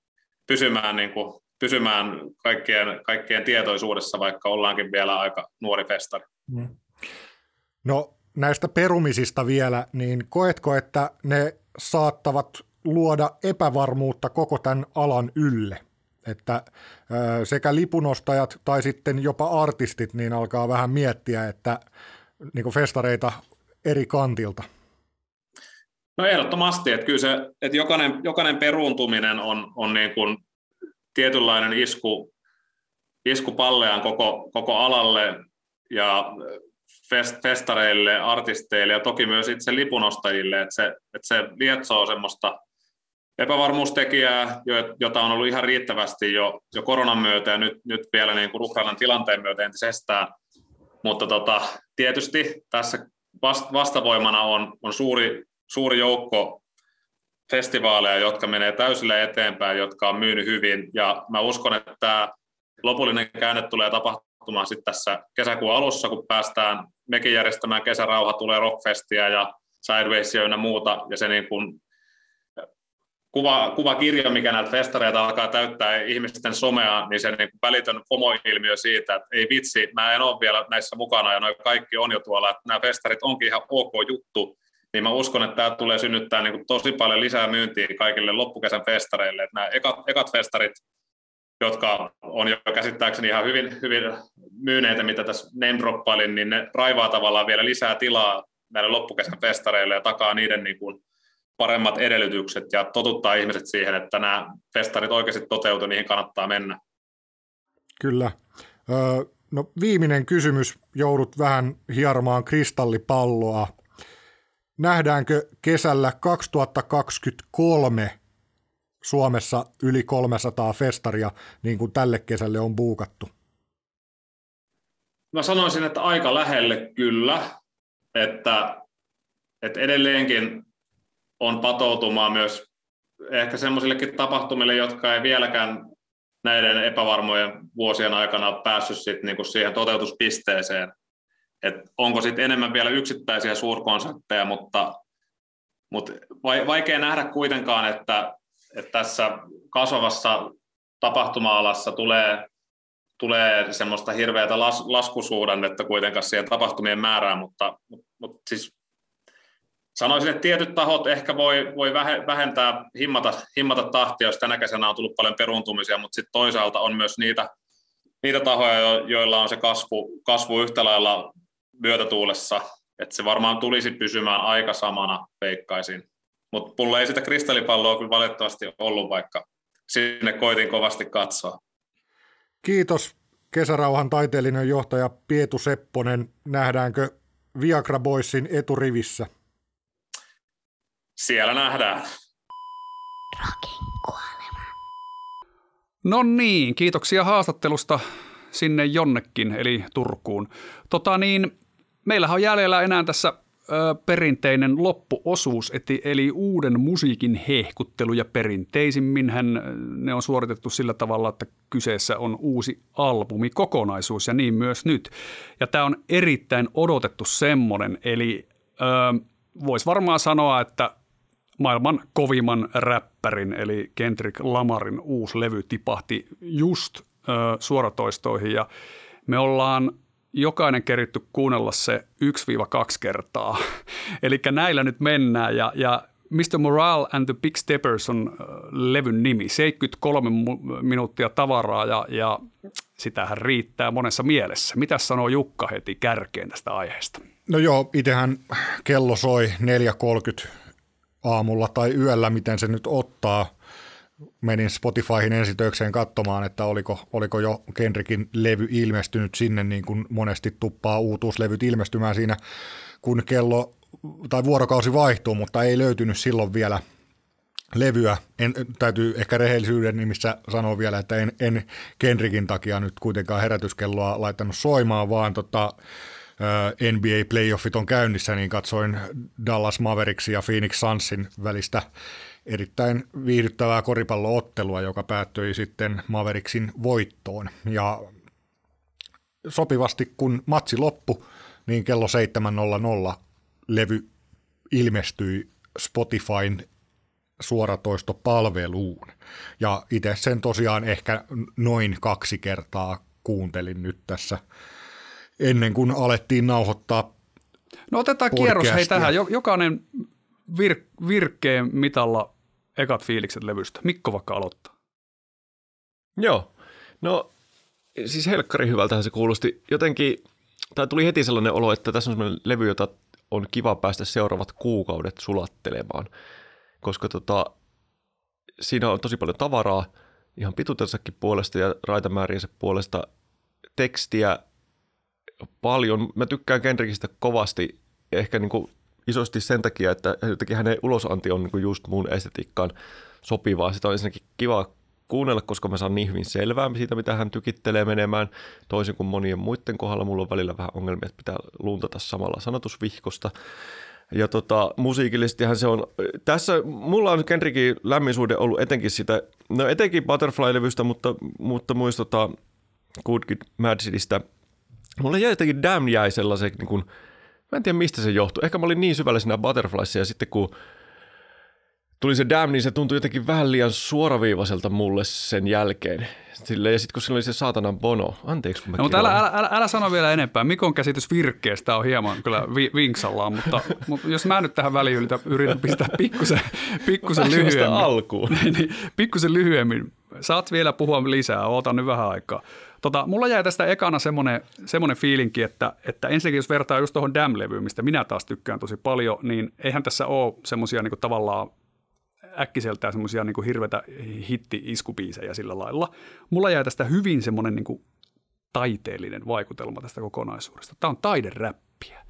pysymään kaikkien tietoisuudessa, vaikka ollaankin vielä aika nuori festari. No näistä perumisista vielä, niin koetko, että ne saattavat luoda epävarmuutta koko tämän alan ylle? Että sekä lipunostajat tai sitten jopa artistit niin alkaa vähän miettiä, että niin kuin festareita eri kantilta. No ehdottomasti, että kyllä se, että jokainen peruuntuminen on niin kuin tietynlainen isku palleaan koko alalle ja festareille, artisteille ja toki myös itse lipunostajille, että se lietsoo semmoista epävarmuustekijää, jota on ollut ihan riittävästi jo koronan myötä ja nyt vielä niin kuin Ukrainan tilanteen myötä entisestään. Mutta tietysti tässä vastavoimana on suuri joukko festivaaleja, jotka menee täysillä eteenpäin, jotka on myynyt hyvin. Ja mä uskon, että tämä lopullinen käänne tulee tapahtumaan sitten tässä kesäkuun alussa, kun päästään mekin järjestämään kesärauha, tulee Rockfestia ja Sidewaysia ynnä muuta, ja se niin kuin kuvakirja, mikä näitä festareita alkaa täyttää ihmisten somea, niin se niin välitön FOMO-ilmiö siitä, että ei vitsi, mä en ole vielä näissä mukana ja noi kaikki on jo tuolla, että nämä festarit onkin ihan ok juttu, niin mä uskon, että tämä tulee synnyttää niin kuin tosi paljon lisää myyntiä kaikille loppukesän festareille. Että nämä ekat festarit, jotka on jo käsittääkseni ihan hyvin myyneitä, mitä tässä name-droppailin, niin ne raivaa tavallaan vielä lisää tilaa näille loppukesän festareille ja takaa niiden niin kuin paremmat edellytykset ja totuttaa ihmiset siihen, että nämä festarit oikeasti toteutuu, niihin kannattaa mennä. Kyllä. No viimeinen kysymys, joudut vähän hieromaan kristallipalloa. Nähdäänkö kesällä 2023 Suomessa yli 300 festaria, niin kuin tälle kesälle on buukattu? Mä sanoisin, että aika lähelle kyllä, että edelleenkin on patoutumaan myös ehkä semmoisillekin tapahtumille, jotka ei vieläkään näiden epävarmojen vuosien aikana ole päässyt niinku siihen toteutuspisteeseen. Et onko sitten enemmän vielä yksittäisiä suurkonsertteja, mutta vaikea nähdä kuitenkaan, että tässä kasvavassa tapahtuma-alassa tulee semmoista hirveätä laskusuhdannetta kuitenkaan siihen tapahtumien määrään, mutta siis sanoisin, että tietyt tahot ehkä voi vähentää, himmata tahtia, jos tänä kesänä on tullut paljon peruuntumisia, mutta sitten toisaalta on myös niitä tahoja, joilla on se kasvu yhtä lailla myötätuulessa, että se varmaan tulisi pysymään aika samana, veikkaisin. Mutta mulla ei sitä kristallipalloa kyllä valitettavasti ollut, vaikka sinne koitin kovasti katsoa. Kiitos Kesärauhan taiteellinen johtaja Pietu Sepponen. Nähdäänkö Viagra Boysin eturivissä? Siellä nähdään. Rockin kuolema. No niin, kiitoksia haastattelusta sinne jonnekin, eli Turkuun. Meillähän on jäljellä enää tässä perinteinen loppuosuus, eli uuden musiikin hehkuttelu, ja perinteisimminhän ne on suoritettu sillä tavalla, että kyseessä on uusi albumikokonaisuus, ja niin myös nyt. Ja tämä on erittäin odotettu semmoinen, eli voisi varmaan sanoa, että maailman kovimman räppärin, eli Kendrick Lamarin uusi levy tipahti just suoratoistoihin, ja me ollaan jokainen keritty kuunnella se 1-2 kertaa. Eli näillä nyt mennään, ja Mr. Morale and the Big Steppers on levyn nimi. 73 minuuttia tavaraa, ja sitähän riittää monessa mielessä. Mitä sanoo Jukka heti kärkeen tästä aiheesta? No joo, itsehän kello soi 4.30 aamulla tai yöllä, miten se nyt ottaa. Menin Spotifyhin ensitöikseen katsomaan, että oliko jo Kendrickin levy ilmestynyt sinne, niin kuin monesti tuppaa uutuuslevyt ilmestymään siinä, kun kello tai vuorokausi vaihtuu, mutta ei löytynyt silloin vielä levyä. Täytyy ehkä rehellisyyden nimissä sanoa vielä, että en Kendrickin takia nyt kuitenkaan herätyskelloa laittanut soimaan, vaan NBA-playoffit on käynnissä, niin katsoin Dallas Mavericksin ja Phoenix Sunsin välistä erittäin viihdyttävää koripalloottelua, joka päättyi sitten Mavericksin voittoon. Ja sopivasti, kun matsi loppui, niin kello 7.00 levy ilmestyi Spotifyn suoratoistopalveluun. Ja itse sen tosiaan ehkä noin 2 kertaa kuuntelin nyt tässä ennen kuin alettiin nauhoittaa. No otetaan kierros hei tähän. Jokainen virkkeen mitalla ekat fiilikset levystä. Mikko vaikka aloittaa. Joo. No siis helkkari hyvältähän se kuulosti. Jotenkin, tai tuli heti sellainen olo, että tässä on sellainen levy, jota on kiva päästä seuraavat kuukaudet sulattelemaan. Koska siinä on tosi paljon tavaraa, ihan pituutensakin puolesta ja raitamääriensä puolesta, tekstiä paljon. Mä tykkään Kendrickistä kovasti, ehkä niin kuin isosti sen takia, että jotenkin hänen ulosanti on niin kuin just mun estetiikkaan sopivaa. Sitä on ensinnäkin kiva kuunnella, koska mä saan niin hyvin selvää siitä, mitä hän tykittelee menemään. Toisin kuin monien muiden kohdalla mulla on välillä vähän ongelmia, että pitää luntata samalla sanotusvihkosta. Ja musiikillisestihan se on, tässä mulla on Kendrickin lämmin suhde ollut etenkin sitä, no etenkin Butterfly-levystä, mutta myös Good Kid, Mad Citystä. Mulla jäi sellaisen, niin kuin, mä en tiedä mistä se johtui. Ehkä mä olin niin syvällä siinä Butterflyssa ja sitten kun tuli se Damn, niin se tuntui jotenkin vähän liian suoraviivaiselta mulle sen jälkeen. Ja sitten kun siinä oli se saatanan Bono. Anteeksi, kun mä mutta älä sano vielä enempää. Mikon käsitys virkkeestä on hieman kyllä vinksallaan, mutta jos mä nyt tähän väliin yritän pistää pikkusen lyhyemmin. Alkuun. niin, pikkusen lyhyemmin. Saat vielä puhua lisää, ootan nyt vähän aikaa. Mulla jäi tästä ekana semmoinen fiilinki, että ensinnäkin jos vertaa just tuohon Damn-levyyn, mistä minä taas tykkään tosi paljon, niin eihän tässä ole semmoisia niin tavallaan äkkiseltään semmoisia niin hirveätä hitti-iskubiisejä sillä lailla. Mulla jäi tästä hyvin semmoinen niin taiteellinen vaikutelma tästä kokonaisuudesta. Tämä on taideräppiä.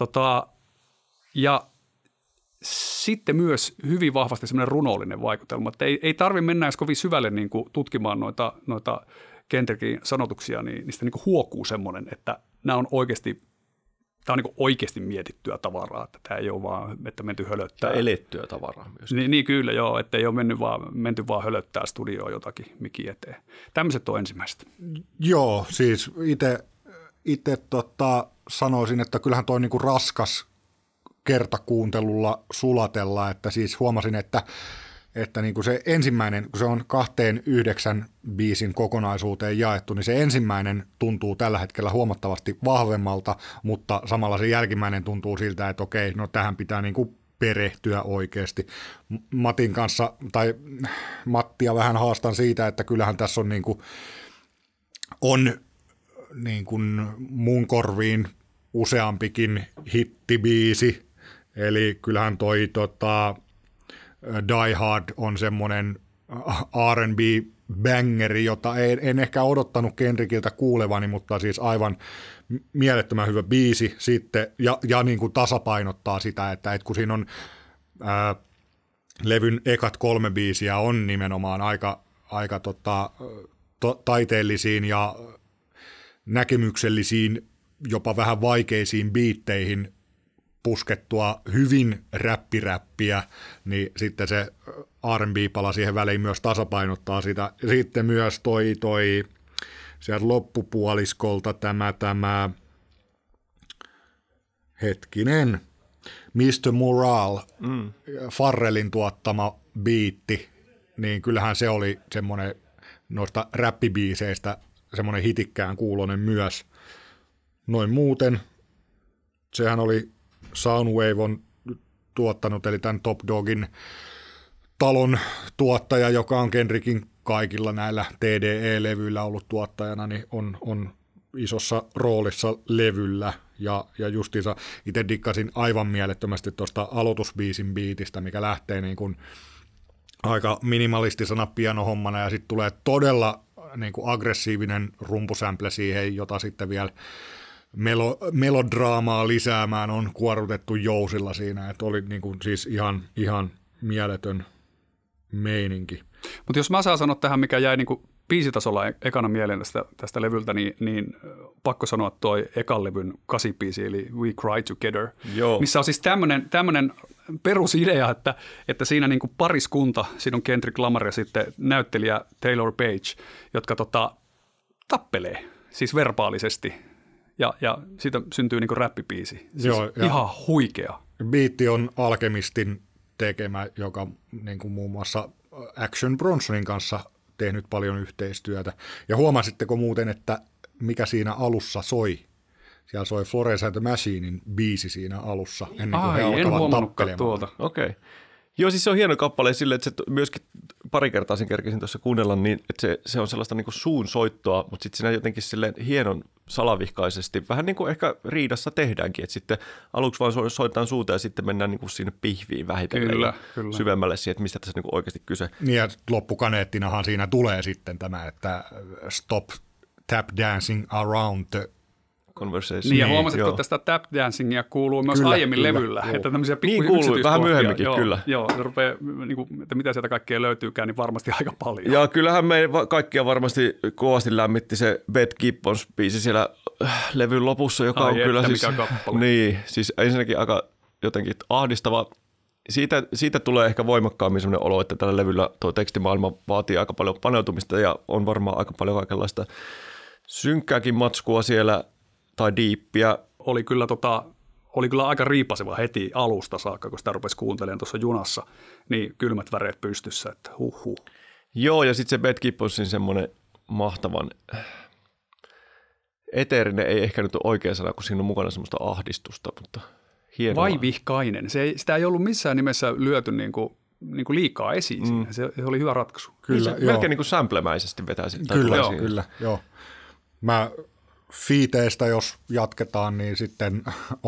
Ja sitten myös hyvin vahvasti semmoinen runollinen vaikutelma. Että ei tarvitse mennä edes kovin syvälle niin kuin tutkimaan noita Kendrickin sanotuksia, niin niistä niin kuin huokuu semmoinen, että nämä on oikeasti, tämä on niin oikeasti mietittyä tavaraa, että tämä ei ole vaan, että menty hölöttää. Tai elettyä tavaraa myös. Niin kyllä joo, että ei ole menty vaan hölöttää studioon jotakin mikin eteen. Tämmöiset on ensimmäiset. Joo, siis itse sanoisin, että kyllähän toi niinku raskas kertakuuntelulla sulatella, että siis huomasin, että niin kuin se ensimmäinen, kun se on 2-9 biisin kokonaisuuteen jaettu, niin se ensimmäinen tuntuu tällä hetkellä huomattavasti vahvemmalta, mutta samalla se jälkimmäinen tuntuu siltä, että okei, no tähän pitää niin kuin perehtyä oikeasti. Matin kanssa, tai Mattia vähän haastan siitä, että kyllähän tässä on niin kuin mun korviin useampikin hittibiisi, eli kyllähän toi Die Hard on semmoinen R&B-bängeri, jota en ehkä odottanut Kendrickiltä kuulevani, mutta siis aivan mielettömän hyvä biisi sitten, ja niin kuin tasapainottaa sitä, että kun siinä on levyn ekat 3 biisiä on nimenomaan aika taiteellisiin ja näkemyksellisiin, jopa vähän vaikeisiin biitteihin puskettua hyvin räppiä, niin sitten se R&B-pala siihen väliin myös tasapainottaa sitä. Sitten myös toi sieltä loppupuoliskolta tämä hetkinen, Mr. Moral, Farrellin tuottama biitti, niin kyllähän se oli semmoinen noista räppibiiseistä semmoinen hitikkään kuulonen myös. Noin muuten, sehän oli Soundwave on tuottanut, eli tämän Top Dogin talon tuottaja, joka on Kendrickin kaikilla näillä TDE-levyillä ollut tuottajana, niin on isossa roolissa levyllä. Ja justiinsa itse dikkasin aivan mielettömästi tuosta aloitusbiisin biitistä, mikä lähtee niin kuin aika minimalistisena pianohommana ja sitten tulee todella niin kuin aggressiivinen rumpusample siihen, jota sitten vielä melodraamaa lisäämään on kuorutettu jousilla siinä, että oli niin kuin siis ihan mieletön meininki. Mutta jos mä saan sanoa tähän, mikä jäi niin kuin biisitasolla ekana mieleen tästä levyltä, niin pakko sanoa toi ekan levyn 8-biisi, eli We Cry Together, Joo. missä on siis tämmöinen perusidea, että siinä niin kuin pariskunta, siinä on Kendrick Lamar ja sitten näyttelijä Taylor Page, jotka tappelee, siis verbaalisesti, ja siitä syntyy niin kuin räppibiisi. Siis Joo, ihan huikea. Biitti on Alchemistin tekemä, joka niin kuin muun muassa Action Bronsonin kanssa tehnyt paljon yhteistyötä. Ja huomasitteko muuten, että mikä siinä alussa soi? Siellä soi Florence and the Machinein biisi siinä alussa, ennen kuin he alkavat tappelemaan. Tuolta. Okei. Joo, siis se on hieno kappale sille, että se myöskin pari kertaa sen kerkesin tuossa kuunnella, niin että se on sellaista niin kuin suun soittoa, mutta sitten siinä jotenkin silleen hienon salavihkaisesti, vähän niin kuin ehkä riidassa tehdäänkin, että sitten aluksi vaan soitetaan suuta ja sitten mennään niin kuin sinne pihviin vähitellen Kyllä. syvemmälle siihen, että mistä tässä niin kuin oikeasti kyse. Niin ja loppukaneettinahan siinä tulee sitten tämä, että stop tap dancing around the Conversation. Niin, ja huomasitko, että tästä tap dancingia kuuluu myös aiemmin levyllä, joo. että tämmöisiä Niin kuuluu, vähän myöhemminkin, kyllä. Joo, se rupeaa, niin kuin, että mitä sieltä kaikkea löytyykään, niin varmasti aika paljon. Ja kyllähän me kaikkia varmasti kovasti lämmitti se Beth Gibbons-biisi siellä levyn lopussa, joka on kyllä siis... Niin, siis ensinnäkin aika jotenkin ahdistava. Siitä tulee ehkä voimakkaammin sellainen olo, että tällä levyllä tuo tekstimaailma vaatii aika paljon paneutumista ja on varmaan aika paljon kaikenlaista synkkääkin matskua siellä tai diippiä. Oli kyllä aika riipaseva heti alusta saakka, kun sitä rupesi kuuntelemaan tuossa junassa, niin kylmät väreet pystyssä, että huhhuh. Joo, ja sitten se Beth Gibbonsin semmoinen mahtavan eteerinen, ei ehkä nyt ole oikea sana, kun siinä on mukana semmoista ahdistusta, mutta hienoa. Vaivihkainen. Sitä ei ollut missään nimessä lyöty niin kuin liikaa esiin siinä. Se oli hyvä ratkaisu. Kyllä, niin melkein niin kuin samplemäisesti vetää sitä. Kyllä, joo. Mä fiiteistä, jos jatketaan, niin sitten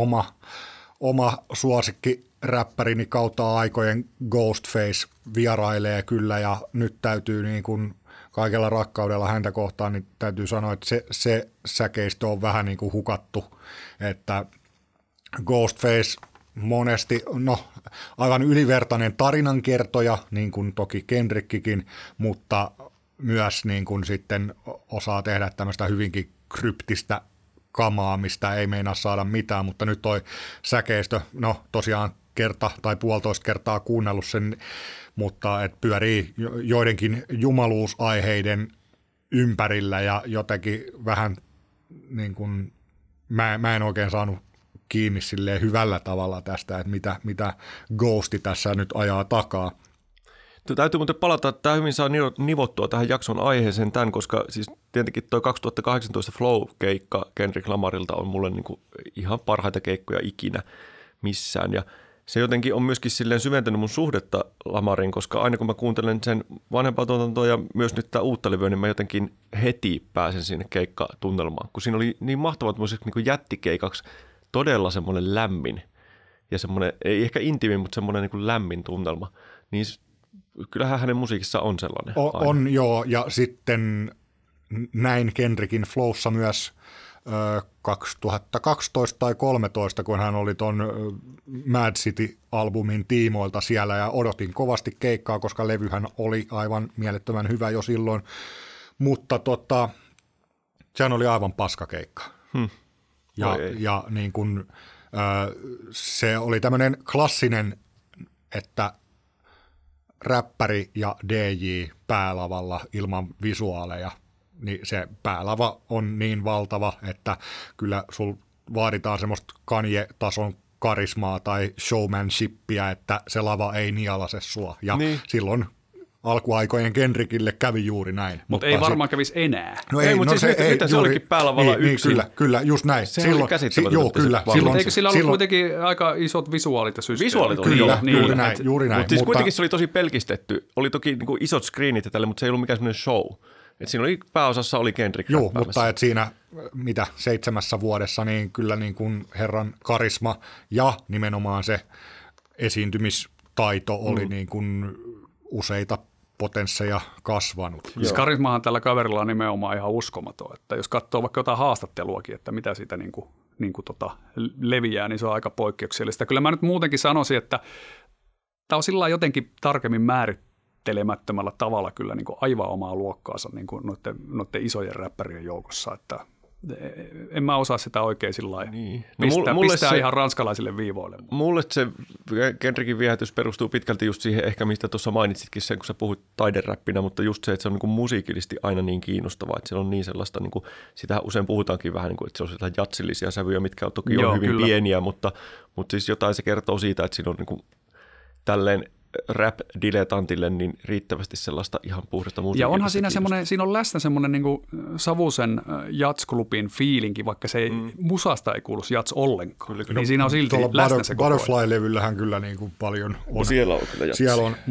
oma suosikkiräppärini kautta aikojen Ghostface vierailee kyllä, ja nyt täytyy niin kuin kaikella rakkaudella häntä kohtaan, niin täytyy sanoa, että se säkeistö on vähän niin kuin hukattu, että Ghostface monesti, aivan ylivertainen tarinankertoja, niin kuin toki Kendrickikin, mutta myös niin kuin sitten osaa tehdä tämmöistä hyvinkin kryptistä kamaa, mistä ei meinaa saada mitään, mutta nyt toi säkeistö, tosiaan kerta tai puolitoista kertaa kuunnellut sen, mutta et pyörii joidenkin jumaluusaiheiden ympärillä ja jotenkin vähän niin kuin, mä en oikein saanut kiinni silleen hyvällä tavalla tästä, että mitä Ghosti tässä nyt ajaa takaa. Täytyy muuten palata, että tämä hyvin saa nivottua tähän jakson aiheeseen tämän, koska siis tietenkin tuo 2018 Flow-keikka Kendrick Lamarilta on mulle niin kuin ihan parhaita keikkoja ikinä missään. Ja se jotenkin on myöskin silleen syventänyt mun suhdetta Lamarin, koska aina kun mä kuuntelen sen vanhempaa tuotantoa ja myös nyt tämä uutta levyä, niin mä jotenkin heti pääsen sinne keikkatunnelmaan. Kun siinä oli niin mahtavat niin kuin jättikeikaksi todella semmoinen lämmin ja semmoinen, ei ehkä intiimi, mutta semmoinen niin kuin lämmin tunnelma. Niin kyllähän hänen musiikissa on sellainen. On joo, ja sitten näin Kendrickin Flowssa myös 2012 tai 2013, kun hän oli ton Mad City-albumin tiimoilta siellä, ja odotin kovasti keikkaa, koska levyhän oli aivan mielettömän hyvä jo silloin, mutta sehän oli aivan paskakeikka. Ja niin kuin Se oli tämmöinen klassinen, että räppäri ja DJ päälavalla ilman visuaaleja, niin se päälava on niin valtava, että kyllä sul vaaditaan semmoista Kanye-tason karismaa tai showmanshipia, että se lava ei nialase sua. Ja silloin alkuaikojen Kendrickille kävi juuri näin. Mutta ei varmaan kävisi enää. No ei, mutta siis nyt se olikin päälavalla yksin. Kyllä, just näin. Se oli käsittämätöntä. Eikö sillä ollut kuitenkin aika isot visuaalit ja systeemit? Visuaalit oli, kyllä, juuri näin. Mutta siis kuitenkin se oli tosi pelkistetty. Oli toki niin kuin isot screenit ja tälle, mutta se ei ollut mikään semmoinen show. Et siinä oli pääosassa oli Kendrick. Joo, mutta et siinä 7 vuodessa niin kyllä niin kuin herran karisma ja nimenomaan se esiintymistaito oli niin kuin useita potensseja kasvanut. Siis karismahan tällä kaverilla on nimenomaan ihan uskomaton, että jos katsoo vaikka jotain haastatteluakin, että mitä siitä leviää, niin se on aika poikkeuksellista. Kyllä mä nyt muutenkin sanoisin, että tämä on sillä jotenkin tarkemmin määrittelemättömällä tavalla kyllä niin kuin aivan omaa luokkaansa niin kuin noiden isojen räppärien joukossa, että en mä osaa sitä oikein sillä lailla pistää ihan ranskalaisille viivoille. Mulle se Kendrickin viehätys perustuu pitkälti just siihen, ehkä mistä tuossa mainitsitkin sen, kun sä puhuit taideräppinä, mutta just se, että se on niin kuin musiikillisesti aina niin kiinnostavaa, että se on niin sellaista, niin kuin, sitä usein puhutaankin vähän niin kuin, että se on sellaisia jatsillisia sävyjä, mitkä on toki hyvin kyllä pieniä, mutta siis jotain se kertoo siitä, että siinä on niin kuin tälleen rap-diletantille niin riittävästi sellaista ihan puhdasta musiikkia. Ja onhan siinä on läsnä semmoinen niin kuin Savusen Jats-klubin fiilinki, vaikka se ei, musasta ei kuulu Jats ollenkaan. Kyllä. Niin siinä on silti läsnä se koko ajan. Butterfly-levyllähän kyllä niin kuin paljon on. No siellä on kyllä Jats. Siellä on,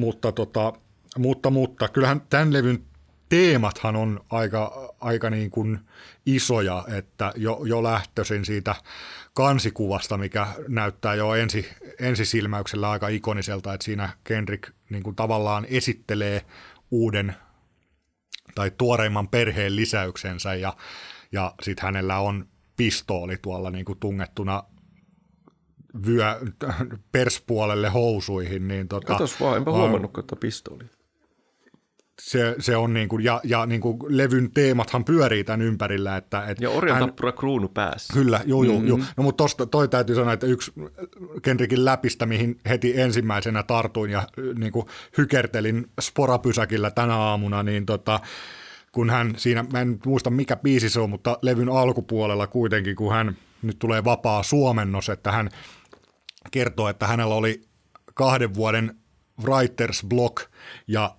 mutta kyllähän tämän levyn teemathan on aika niin kuin isoja, että jo lähtöisin siitä kansikuvasta, mikä näyttää jo ensisilmäyksellä aika ikoniselta, että siinä Kendrick niin kuin tavallaan esittelee uuden tai tuoreimman perheen lisäyksensä ja sitten hänellä on pistooli tuolla niin kuin tungettuna perspuolelle housuihin. Niin katos vaan, enpä huomannutkaan tuota pistoolia. Se on niin kuin, ja niin kuin levyn teemathan pyörii tämän ympärillä. Ja orjantappura kruunu päässä. Kyllä, joo. No mutta toi täytyy sanoa, että yksi Kendrickin läpistä, mihin heti ensimmäisenä tartuin ja niin kuin hykertelin sporapysäkillä tänä aamuna, niin kun hän siinä, mä en muista mikä biisi se on, mutta levyn alkupuolella kuitenkin, kun hän nyt tulee vapaa suomennos, että hän kertoo, että hänellä oli 2 vuoden writer's block ja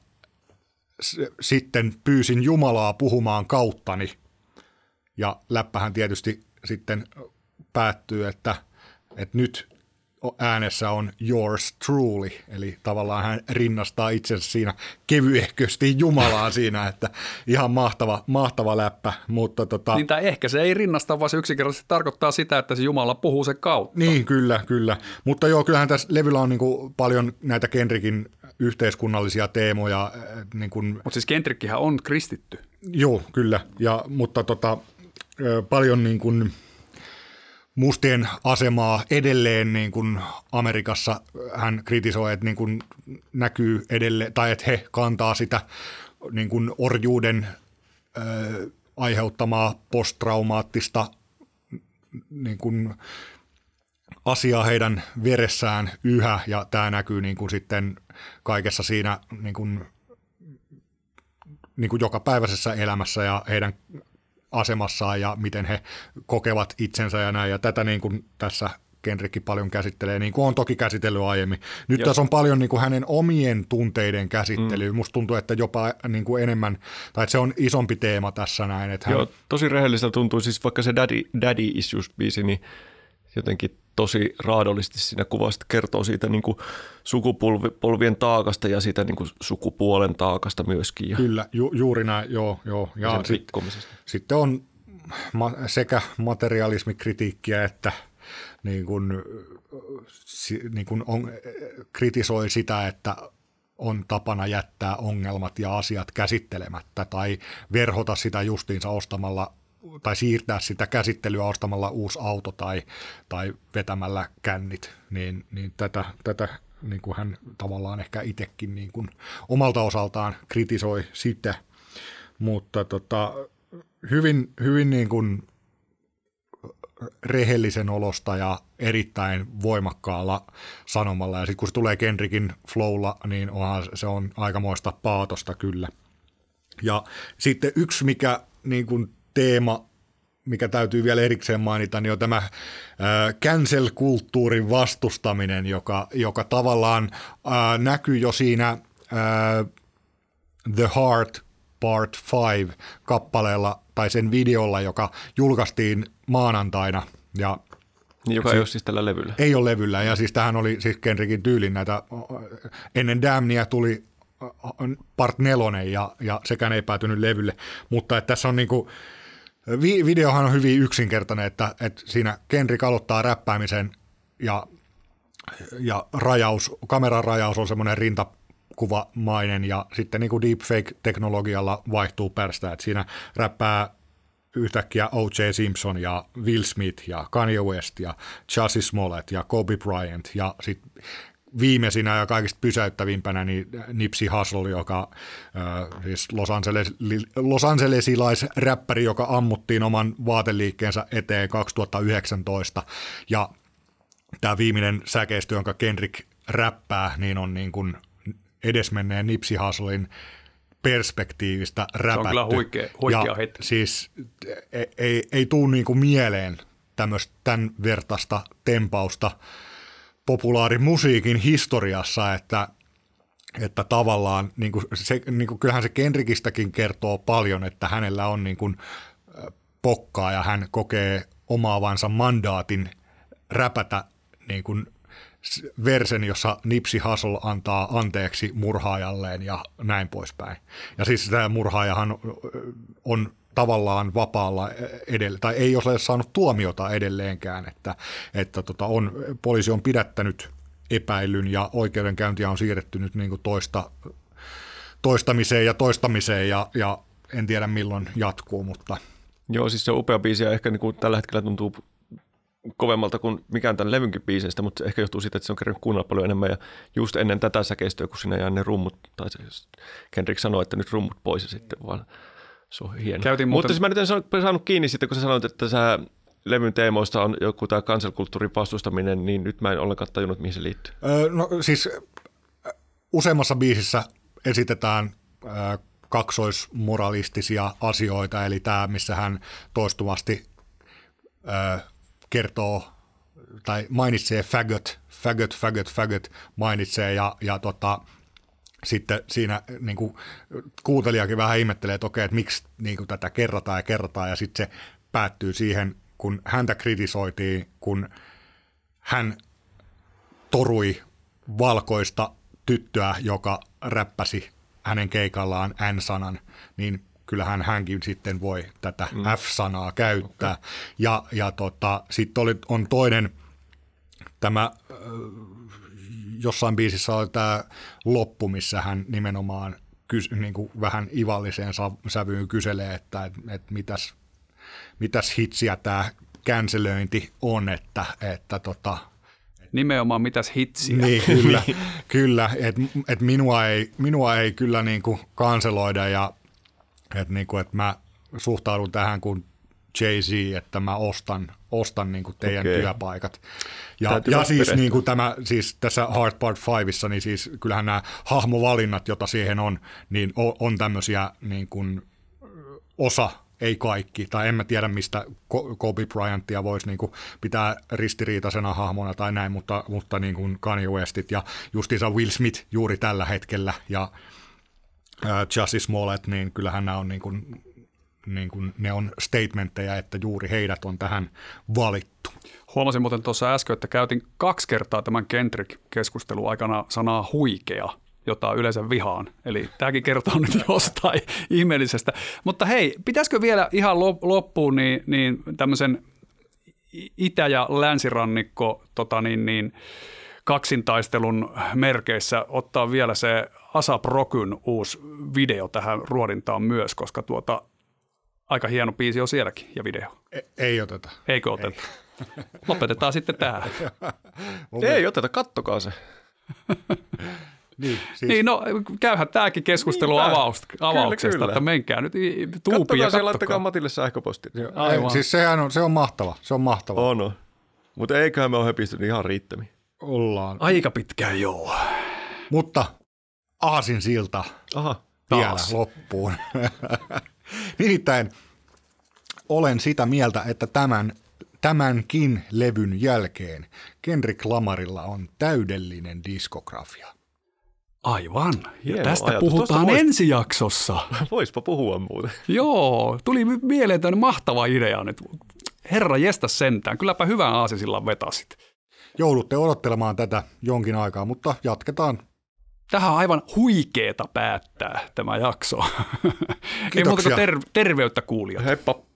sitten pyysin Jumalaa puhumaan kauttani ja läppähän tietysti sitten päättyy, että nyt äänessä on yours truly, eli tavallaan hän rinnastaa itsensä siinä kevyehkösti Jumalaan siinä, että ihan mahtava läppä. Mutta niin tai ehkä se ei rinnasta, vaan se yksinkertaisesti tarkoittaa sitä, että se Jumala puhuu sen kautta. Niin, kyllä. Mutta joo, kyllähän tässä levyllä on niin kuin paljon näitä Kendrickin yhteiskunnallisia teemoja. Niin mutta siis Kendrickihän on kristitty. Joo, kyllä, mutta paljon niin kuin mustien asemaa edelleen niin kuin Amerikassa hän kritisoi, että niin kuin näkyy edelleen, tai että he kantaa sitä niin kuin orjuuden aiheuttamaa posttraumaattista niin kuin asiaa heidän veressään yhä, ja tämä näkyy niin kuin sitten kaikessa siinä niin kuin jokapäiväisessä elämässä ja heidän asemassaan ja miten he kokevat itsensä ja näin. Ja tätä niin kuin tässä Kendrick paljon käsittelee, niin kuin on toki käsitellyt aiemmin. Nyt tässä on paljon niin kuin hänen omien tunteiden käsittelyä. Musta tuntuu, että jopa niin kuin enemmän, tai että se on isompi teema tässä näin. Että Joo, tosi rehelliseltä tuntuu, siis vaikka se Daddy Issues-biisi, niin jotenkin tosi raadollisesti siinä kuvasta kertoo siitä niin kuin sukupolvien taakasta ja siitä niin kuin sukupuolen taakasta myöskin. Ja kyllä, juuri näin, joo. Ja sitten on sekä materialismikritiikkiä että niin kuin kritisoi sitä, että on tapana jättää ongelmat ja asiat käsittelemättä tai verhota sitä justiinsa ostamalla tai siirtää sitä käsittelyä ostamalla uusi auto tai vetämällä kännit, niin tätä niin kuin hän tavallaan ehkä itsekin niin kuin omalta osaltaan kritisoi sitä, mutta hyvin niin kuin rehellisen olosta ja erittäin voimakkaalla sanomalla. Ja sitten kun se tulee Kendrickin flowlla, niin se on aikamoista paatosta kyllä. Ja sitten yksi mikä niin kuin teema, mikä täytyy vielä erikseen mainita, niin on tämä cancel-kulttuurin vastustaminen, joka tavallaan näkyy jo siinä The Heart Part 5 kappaleella tai sen videolla, joka julkaistiin maanantaina. Ja joka ei ole siis tällä levyllä. Ei ole levyllä, ja siis tähän oli siis Kendrickin tyylin näitä, ennen Damnia tuli Part 4, ja sekään ei päätynyt levylle, mutta että tässä on niinku, videohan on hyvin yksinkertainen, että siinä Kendrick aloittaa räppäämisen ja kameran rajaus on semmoinen rintakuvamainen ja sitten niin kuin deepfake-teknologialla vaihtuu pärstä, että siinä räppää yhtäkkiä O.J. Simpson ja Will Smith ja Kanye West ja Jussie Smollett ja Kobe Bryant ja sitten viimeisinä ja kaikista pysäyttävimpänä niin Nipsey Hussle, joka siis Los Angelesilaisräppäri, joka ammuttiin oman vaateliikkeensä eteen 2019. Ja tämä viimeinen säkeistö, jonka Kendrick räppää, niin on niin kuin edesmenneen Nipsey Husslein perspektiivistä räpätty. Se on kyllä huikea hetki. Siis ei tule niin kuin mieleen tämän vertaista tempausta populaarimusiikin historiassa, että tavallaan niin kuin kyllähän se Kendrickistäkin kertoo paljon, että hänellä on niin kuin pokkaa ja hän kokee omaavansa mandaatin räpätä niin kuin versen, jossa Nipsey Hussle antaa anteeksi murhaajalleen ja näin poispäin. Ja siis tämä murhaajahan on tavallaan vapaalla tai ei ole saanut tuomiota edelleenkään, että poliisi on pidättänyt epäilyn ja oikeudenkäyntiä on siirretty nyt niin kuin toistamiseen ja en tiedä milloin jatkuu, mutta. Joo, siis se on upea biisi ja ehkä niin kuin tällä hetkellä tuntuu kovemmalta kuin mikään tämän levynkin biiseistä, mutta ehkä johtuu siitä, että se on kerran kuunnella paljon enemmän ja just ennen tätä säkeistöä, kun siinä jää ne rummut, tai Kendrick sanoi, että nyt rummut pois ja sitten vaan se on hieno. Mutta siis mä nyt en saanut kiinni sitten, kun sä sanoit, että sä levyn teemoista on joku tämä cancel-kulttuurin vastustaminen, niin nyt mä en ollenkaan tajunnut, mihin se liittyy. No siis useammassa biisissä esitetään kaksoismoralistisia asioita, eli tämä, missä hän toistuvasti kertoo tai mainitsee faggot mainitsee ja sitten siinä niin kuin kuuntelijakin vähän ihmettelee, että okei, että miksi niin kuin tätä kerrataan ja sitten se päättyy siihen, kun häntä kritisoitiin, kun hän torui valkoista tyttöä, joka räppäsi hänen keikallaan N-sanan, niin kyllähän hänkin sitten voi tätä F-sanaa käyttää. Okay. Ja sitten on toinen, tämä jossain biisissä oli tämä loppu, missä hän nimenomaan niin kuin vähän ivalliseen sävyyn kyselee, että mitäs hitsiä tämä cancelöinti on, että nimenomaan mitäs hitsiä. Niin, kyllä että minua ei kyllä niin kuin kanseloida ja että mä suhtaudun tähän kuin Jay-Z, että mä ostan niin kuin teidän työpaikat. Ja siis, niin kuin siis tässä Hard Part 5:ssa, niin siis kyllähän nämä hahmovalinnat, joita siihen on, niin on tämmöisiä niin kuin osa, ei kaikki. Tai en mä tiedä, mistä Kobe Bryantia voisi niin kuin pitää ristiriitaisena hahmona tai näin, mutta niin kuin Kanye Westit ja justiinsa Will Smith juuri tällä hetkellä ja Jussie Smollett, niin kyllähän nämä on niin kuin ne on statementteja, että juuri heidät on tähän valittu. Huomasin muuten tuossa äsken, että käytin 2 kertaa tämän Kendrick-keskustelun aikana sanaa huikea, jota yleensä vihaan. Eli tämäkin kertoo nyt jostain ihmeellisestä. Mutta hei, pitäisikö vielä ihan loppuun niin tämmöisen itä- ja länsirannikko kaksintaistelun merkeissä ottaa vielä se A$AP Rockyn uusi video tähän ruodintaan myös, koska aika hieno biisi on sielläkin ja video. Ei oteta. Eikö oteta? Ei. Lopetetaan sitten tähän. Ei oteta, kattokaa se. Niin, no käyhän tämäkin keskustelu avauksesta, kyllä. että menkää nyt tuupiin Kattokaa ja se, laittakaa Matille sähköpostia. Siis se on mahtava. Se on mahtava. On. Mutta eiköhän me ole höpistynyt ihan riittämiin. Ollaan. Aika pitkään joo. Mutta aasinsilta Aha. vielä Taas. loppuun. Nimittäin olen sitä mieltä, että tämänkin levyn jälkeen Kendrick Lamarilla on täydellinen diskografia. Aivan. Ja Hieno tästä ajatus. puhutaan Tuosta ensi jaksossa. Voispa puhua muuten. Joo, tuli mieleen tämmöinen mahtava idea nyt. Herra jestä sentään, kylläpä hyvän aasinsillan vetasit. Joudutte odottelemaan tätä jonkin aikaa, mutta jatketaan. Tähän on aivan huikeeta päättää tämä jakso. Ei muuta Kiitoksia. kuin terveyttä kuulijat. Heippa.